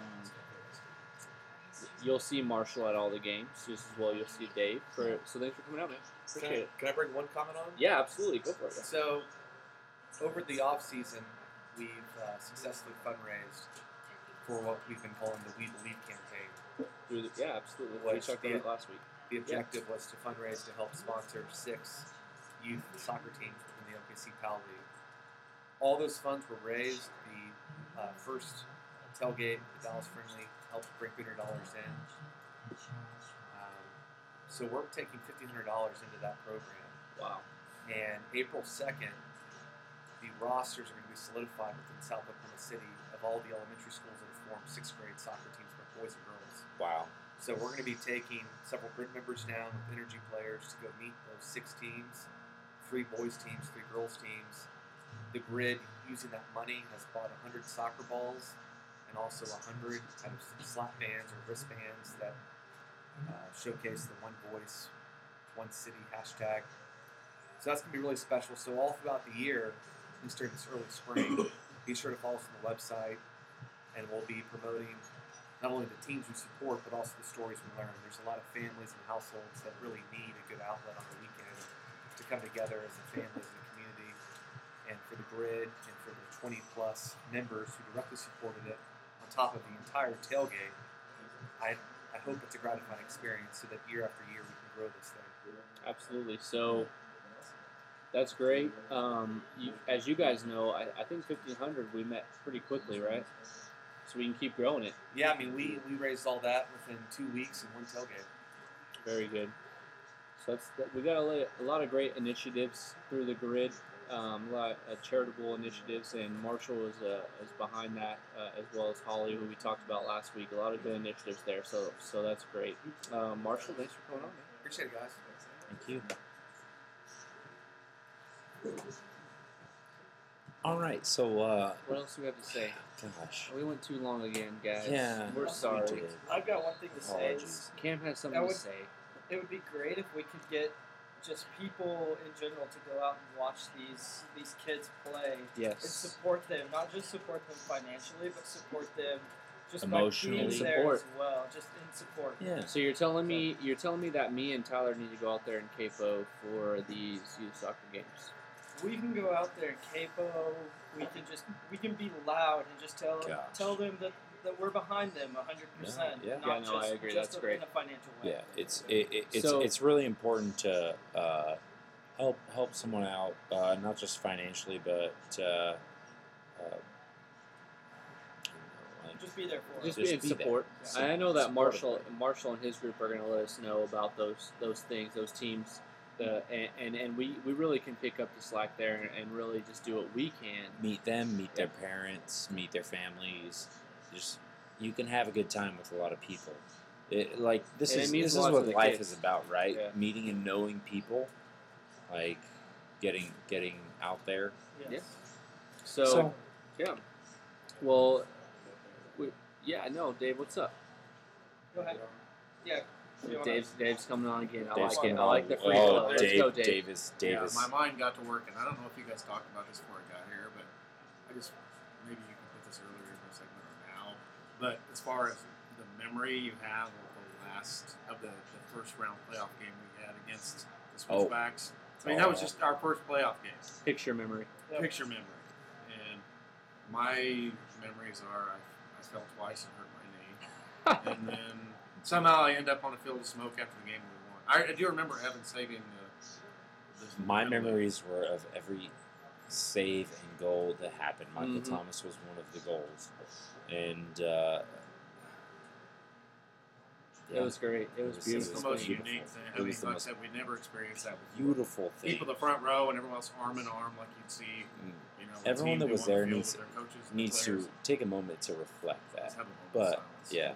you'll see Marshall at all the games, just as well you'll see Dave. For, so thanks for coming out, man. Can Appreciate I, it. can I bring one comment on? Yeah, absolutely. Go for it. So, over the off season, we've uh, successfully fundraised for what we've been calling the We Believe campaign. Through the, yeah, absolutely. What We talked about the- it last week. The objective was to fundraise to help sponsor six youth soccer teams within the O K C PAL League. All those funds were raised. The uh, first tailgate, the Dallas Friendly, helped bring fifteen hundred dollars in. Um, so we're taking fifteen hundred dollars into that program. Wow. And April second, the rosters are going to be solidified within South Oklahoma City of all the elementary schools that have formed sixth grade soccer teams, both boys and girls. Wow. So we're going to be taking several grid members down with energy players to go meet those six teams, three boys teams, three girls teams. The grid, using that money, has bought one hundred soccer balls and also one hundred kind of slap bands or wristbands that uh, showcase the one voice, one city hashtag. So that's going to be really special. So all throughout the year, at least during this early spring, be sure to follow us on the website, and we'll be promoting not only the teams we support, but also the stories we learn. There's a lot of families and households that really need a good outlet on the weekend to come together as a family, as a community, and for the grid and for the twenty plus members who directly supported it, on top of the entire tailgate. I I hope it's a gratifying experience so that year after year we can grow this thing. Absolutely. So that's great. Um, you, as you guys know, I, I think fifteen hundred we met pretty quickly, right? So we can keep growing it. Yeah, I mean, we, we raised all that within two weeks in one tailgate. Very good. So that's that, we got a lot, a lot of great initiatives through the grid, um, a lot of charitable initiatives, and Marshall is uh, is behind that uh, as well as Holly, who we talked about last week. A lot of good initiatives there. So so that's great. Um, Marshall, thanks for coming on, man. Appreciate it, guys. Thank you. All right, so uh, What else do we have to say? gosh, We went too long again, guys. yeah, We're sorry. we did. I've got one thing to say. Apologies. Cam has something That to would- say. It would be great if we could get just people in general to go out and watch these these kids play and Yes. support them. Not just support them financially, but support them just Emotionally. by being there Support. as well, just in support. Yeah. So you're telling me you're telling me that me and Tyler need to go out there in Capo for these youth soccer games. We can go out there in Capo. We can just we can be loud and just tell Gosh. tell them that, that we're behind them one hundred percent. Yeah, yeah. Not Yeah, no, just, I agree. Just That's great. in a financial way. Yeah, it's it, it, it's So- it's really important to uh, help help someone out, uh, not just financially, but uh, uh, I don't know, like, Just be there for Just, us. Just be in be there. support. Yeah. I know that Support Marshall them. Marshall and his group are going to let us know about those those things, those teams, the, and, and and we we really can pick up the slack there and, and really just do what we can. meet them, meet their parents, meet their families. Just you can have a good time with a lot of people. It, like this And it is means this a is lot what to the life kids. is about, right? Yeah. Meeting and knowing people, like getting getting out there. Yes. Yeah. So, So- yeah, well, we, yeah, no, Dave, what's up? Go ahead. Yeah. You wanna- Dave's Dave's coming on again. I Dave's like it. getting I like the all- free oh, flow. Let's Dave, go, Dave. Dave is Dave yeah, is my mind got to work, and I don't know if you guys talked about this before I got here, but I just maybe you can put this earlier in the segment or now. But as far as the memory you have of the last of the, the first round playoff game we had against the Oh. Switchbacks, I mean that was just our first playoff game. Picture memory. Yep. Picture memory, and my memories are I, I fell twice and hurt my knee, and then somehow I end up on a field of smoke after the game we won. I, I do remember Evan saving the. the My penalty. memories were of every save and goal that happened. Michael Mhm. Thomas was one of the goals, and uh, It was great. It was It was- It's beautiful. the most beautiful. unique thing. It I mean, was the like I most said, we never experienced that before. beautiful thing. People in the front row and everyone else arm in arm, like you'd see. Mm. You know, a Everyone team that do was on the there field needs with their coaches and needs players. to take a moment to reflect that. Just have a moment of But silence. yeah,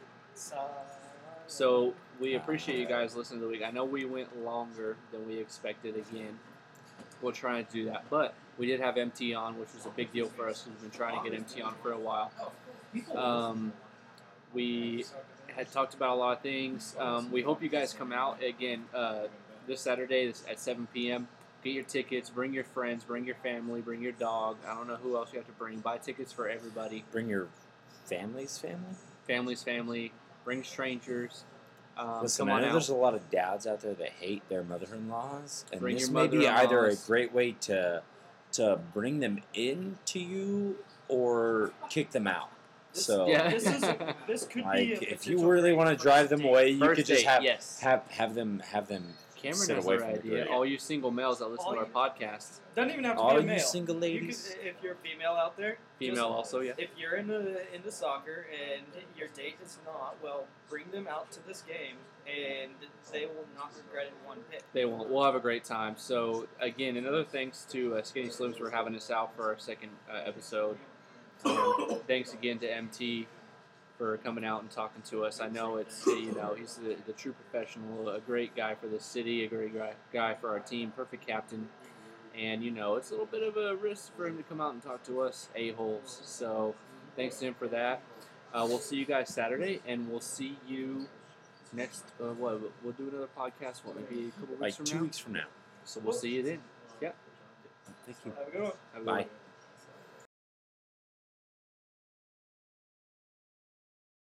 So we appreciate you guys listening to the week. I know we went longer than we expected again. We'll try and do that. But we did have M T on, which was a big deal for us because we've been trying to get M T on for a while. Um, we had talked about a lot of things. Um, we hope you guys come out again uh, this Saturday at seven p.m. Get your tickets. Bring your friends. Bring your family. Bring your dog. I don't know who else you have to bring. Buy tickets for everybody. bring your family's family. Family's family. Bring strangers. Um, Listen, come I on know out. there's a lot of dads out there that hate their mother-in-laws, and Bring this your may be either a mother-in-laws. great way to to bring them into you or kick them out. This- So, Yeah. This is this could like, be a if you potential really great want to first drive them date. away, you First could just date, have yes. have have them have them Cameron sit has away the from right the idea. grid. All you single males that listen All to our you- podcast, Doesn't even have to All be a you male. single You ladies. could, if you're a female out there, female just- also, yeah. if you're into into soccer and your date is not, well, bring them out to this game and they will not regret it one bit. They won't. We'll have a great time. So again, another thanks to uh, Skinny Slims for having us out for our second uh, episode. Um, thanks again to M T for coming out and talking to us. I know it's uh, you know he's the, the true professional, a great guy for the city, a great guy, guy for our team, perfect captain. And you know it's a little bit of a risk for him to come out and talk to us a holes. So thanks to him for that. Uh, we'll see you guys Saturday, and we'll see you next. Uh, what we'll do another podcast. What maybe a couple weeks Like from two now. weeks from now. So we'll see you then. Yeah. Thank you. Have a good one. Have a good Bye. one.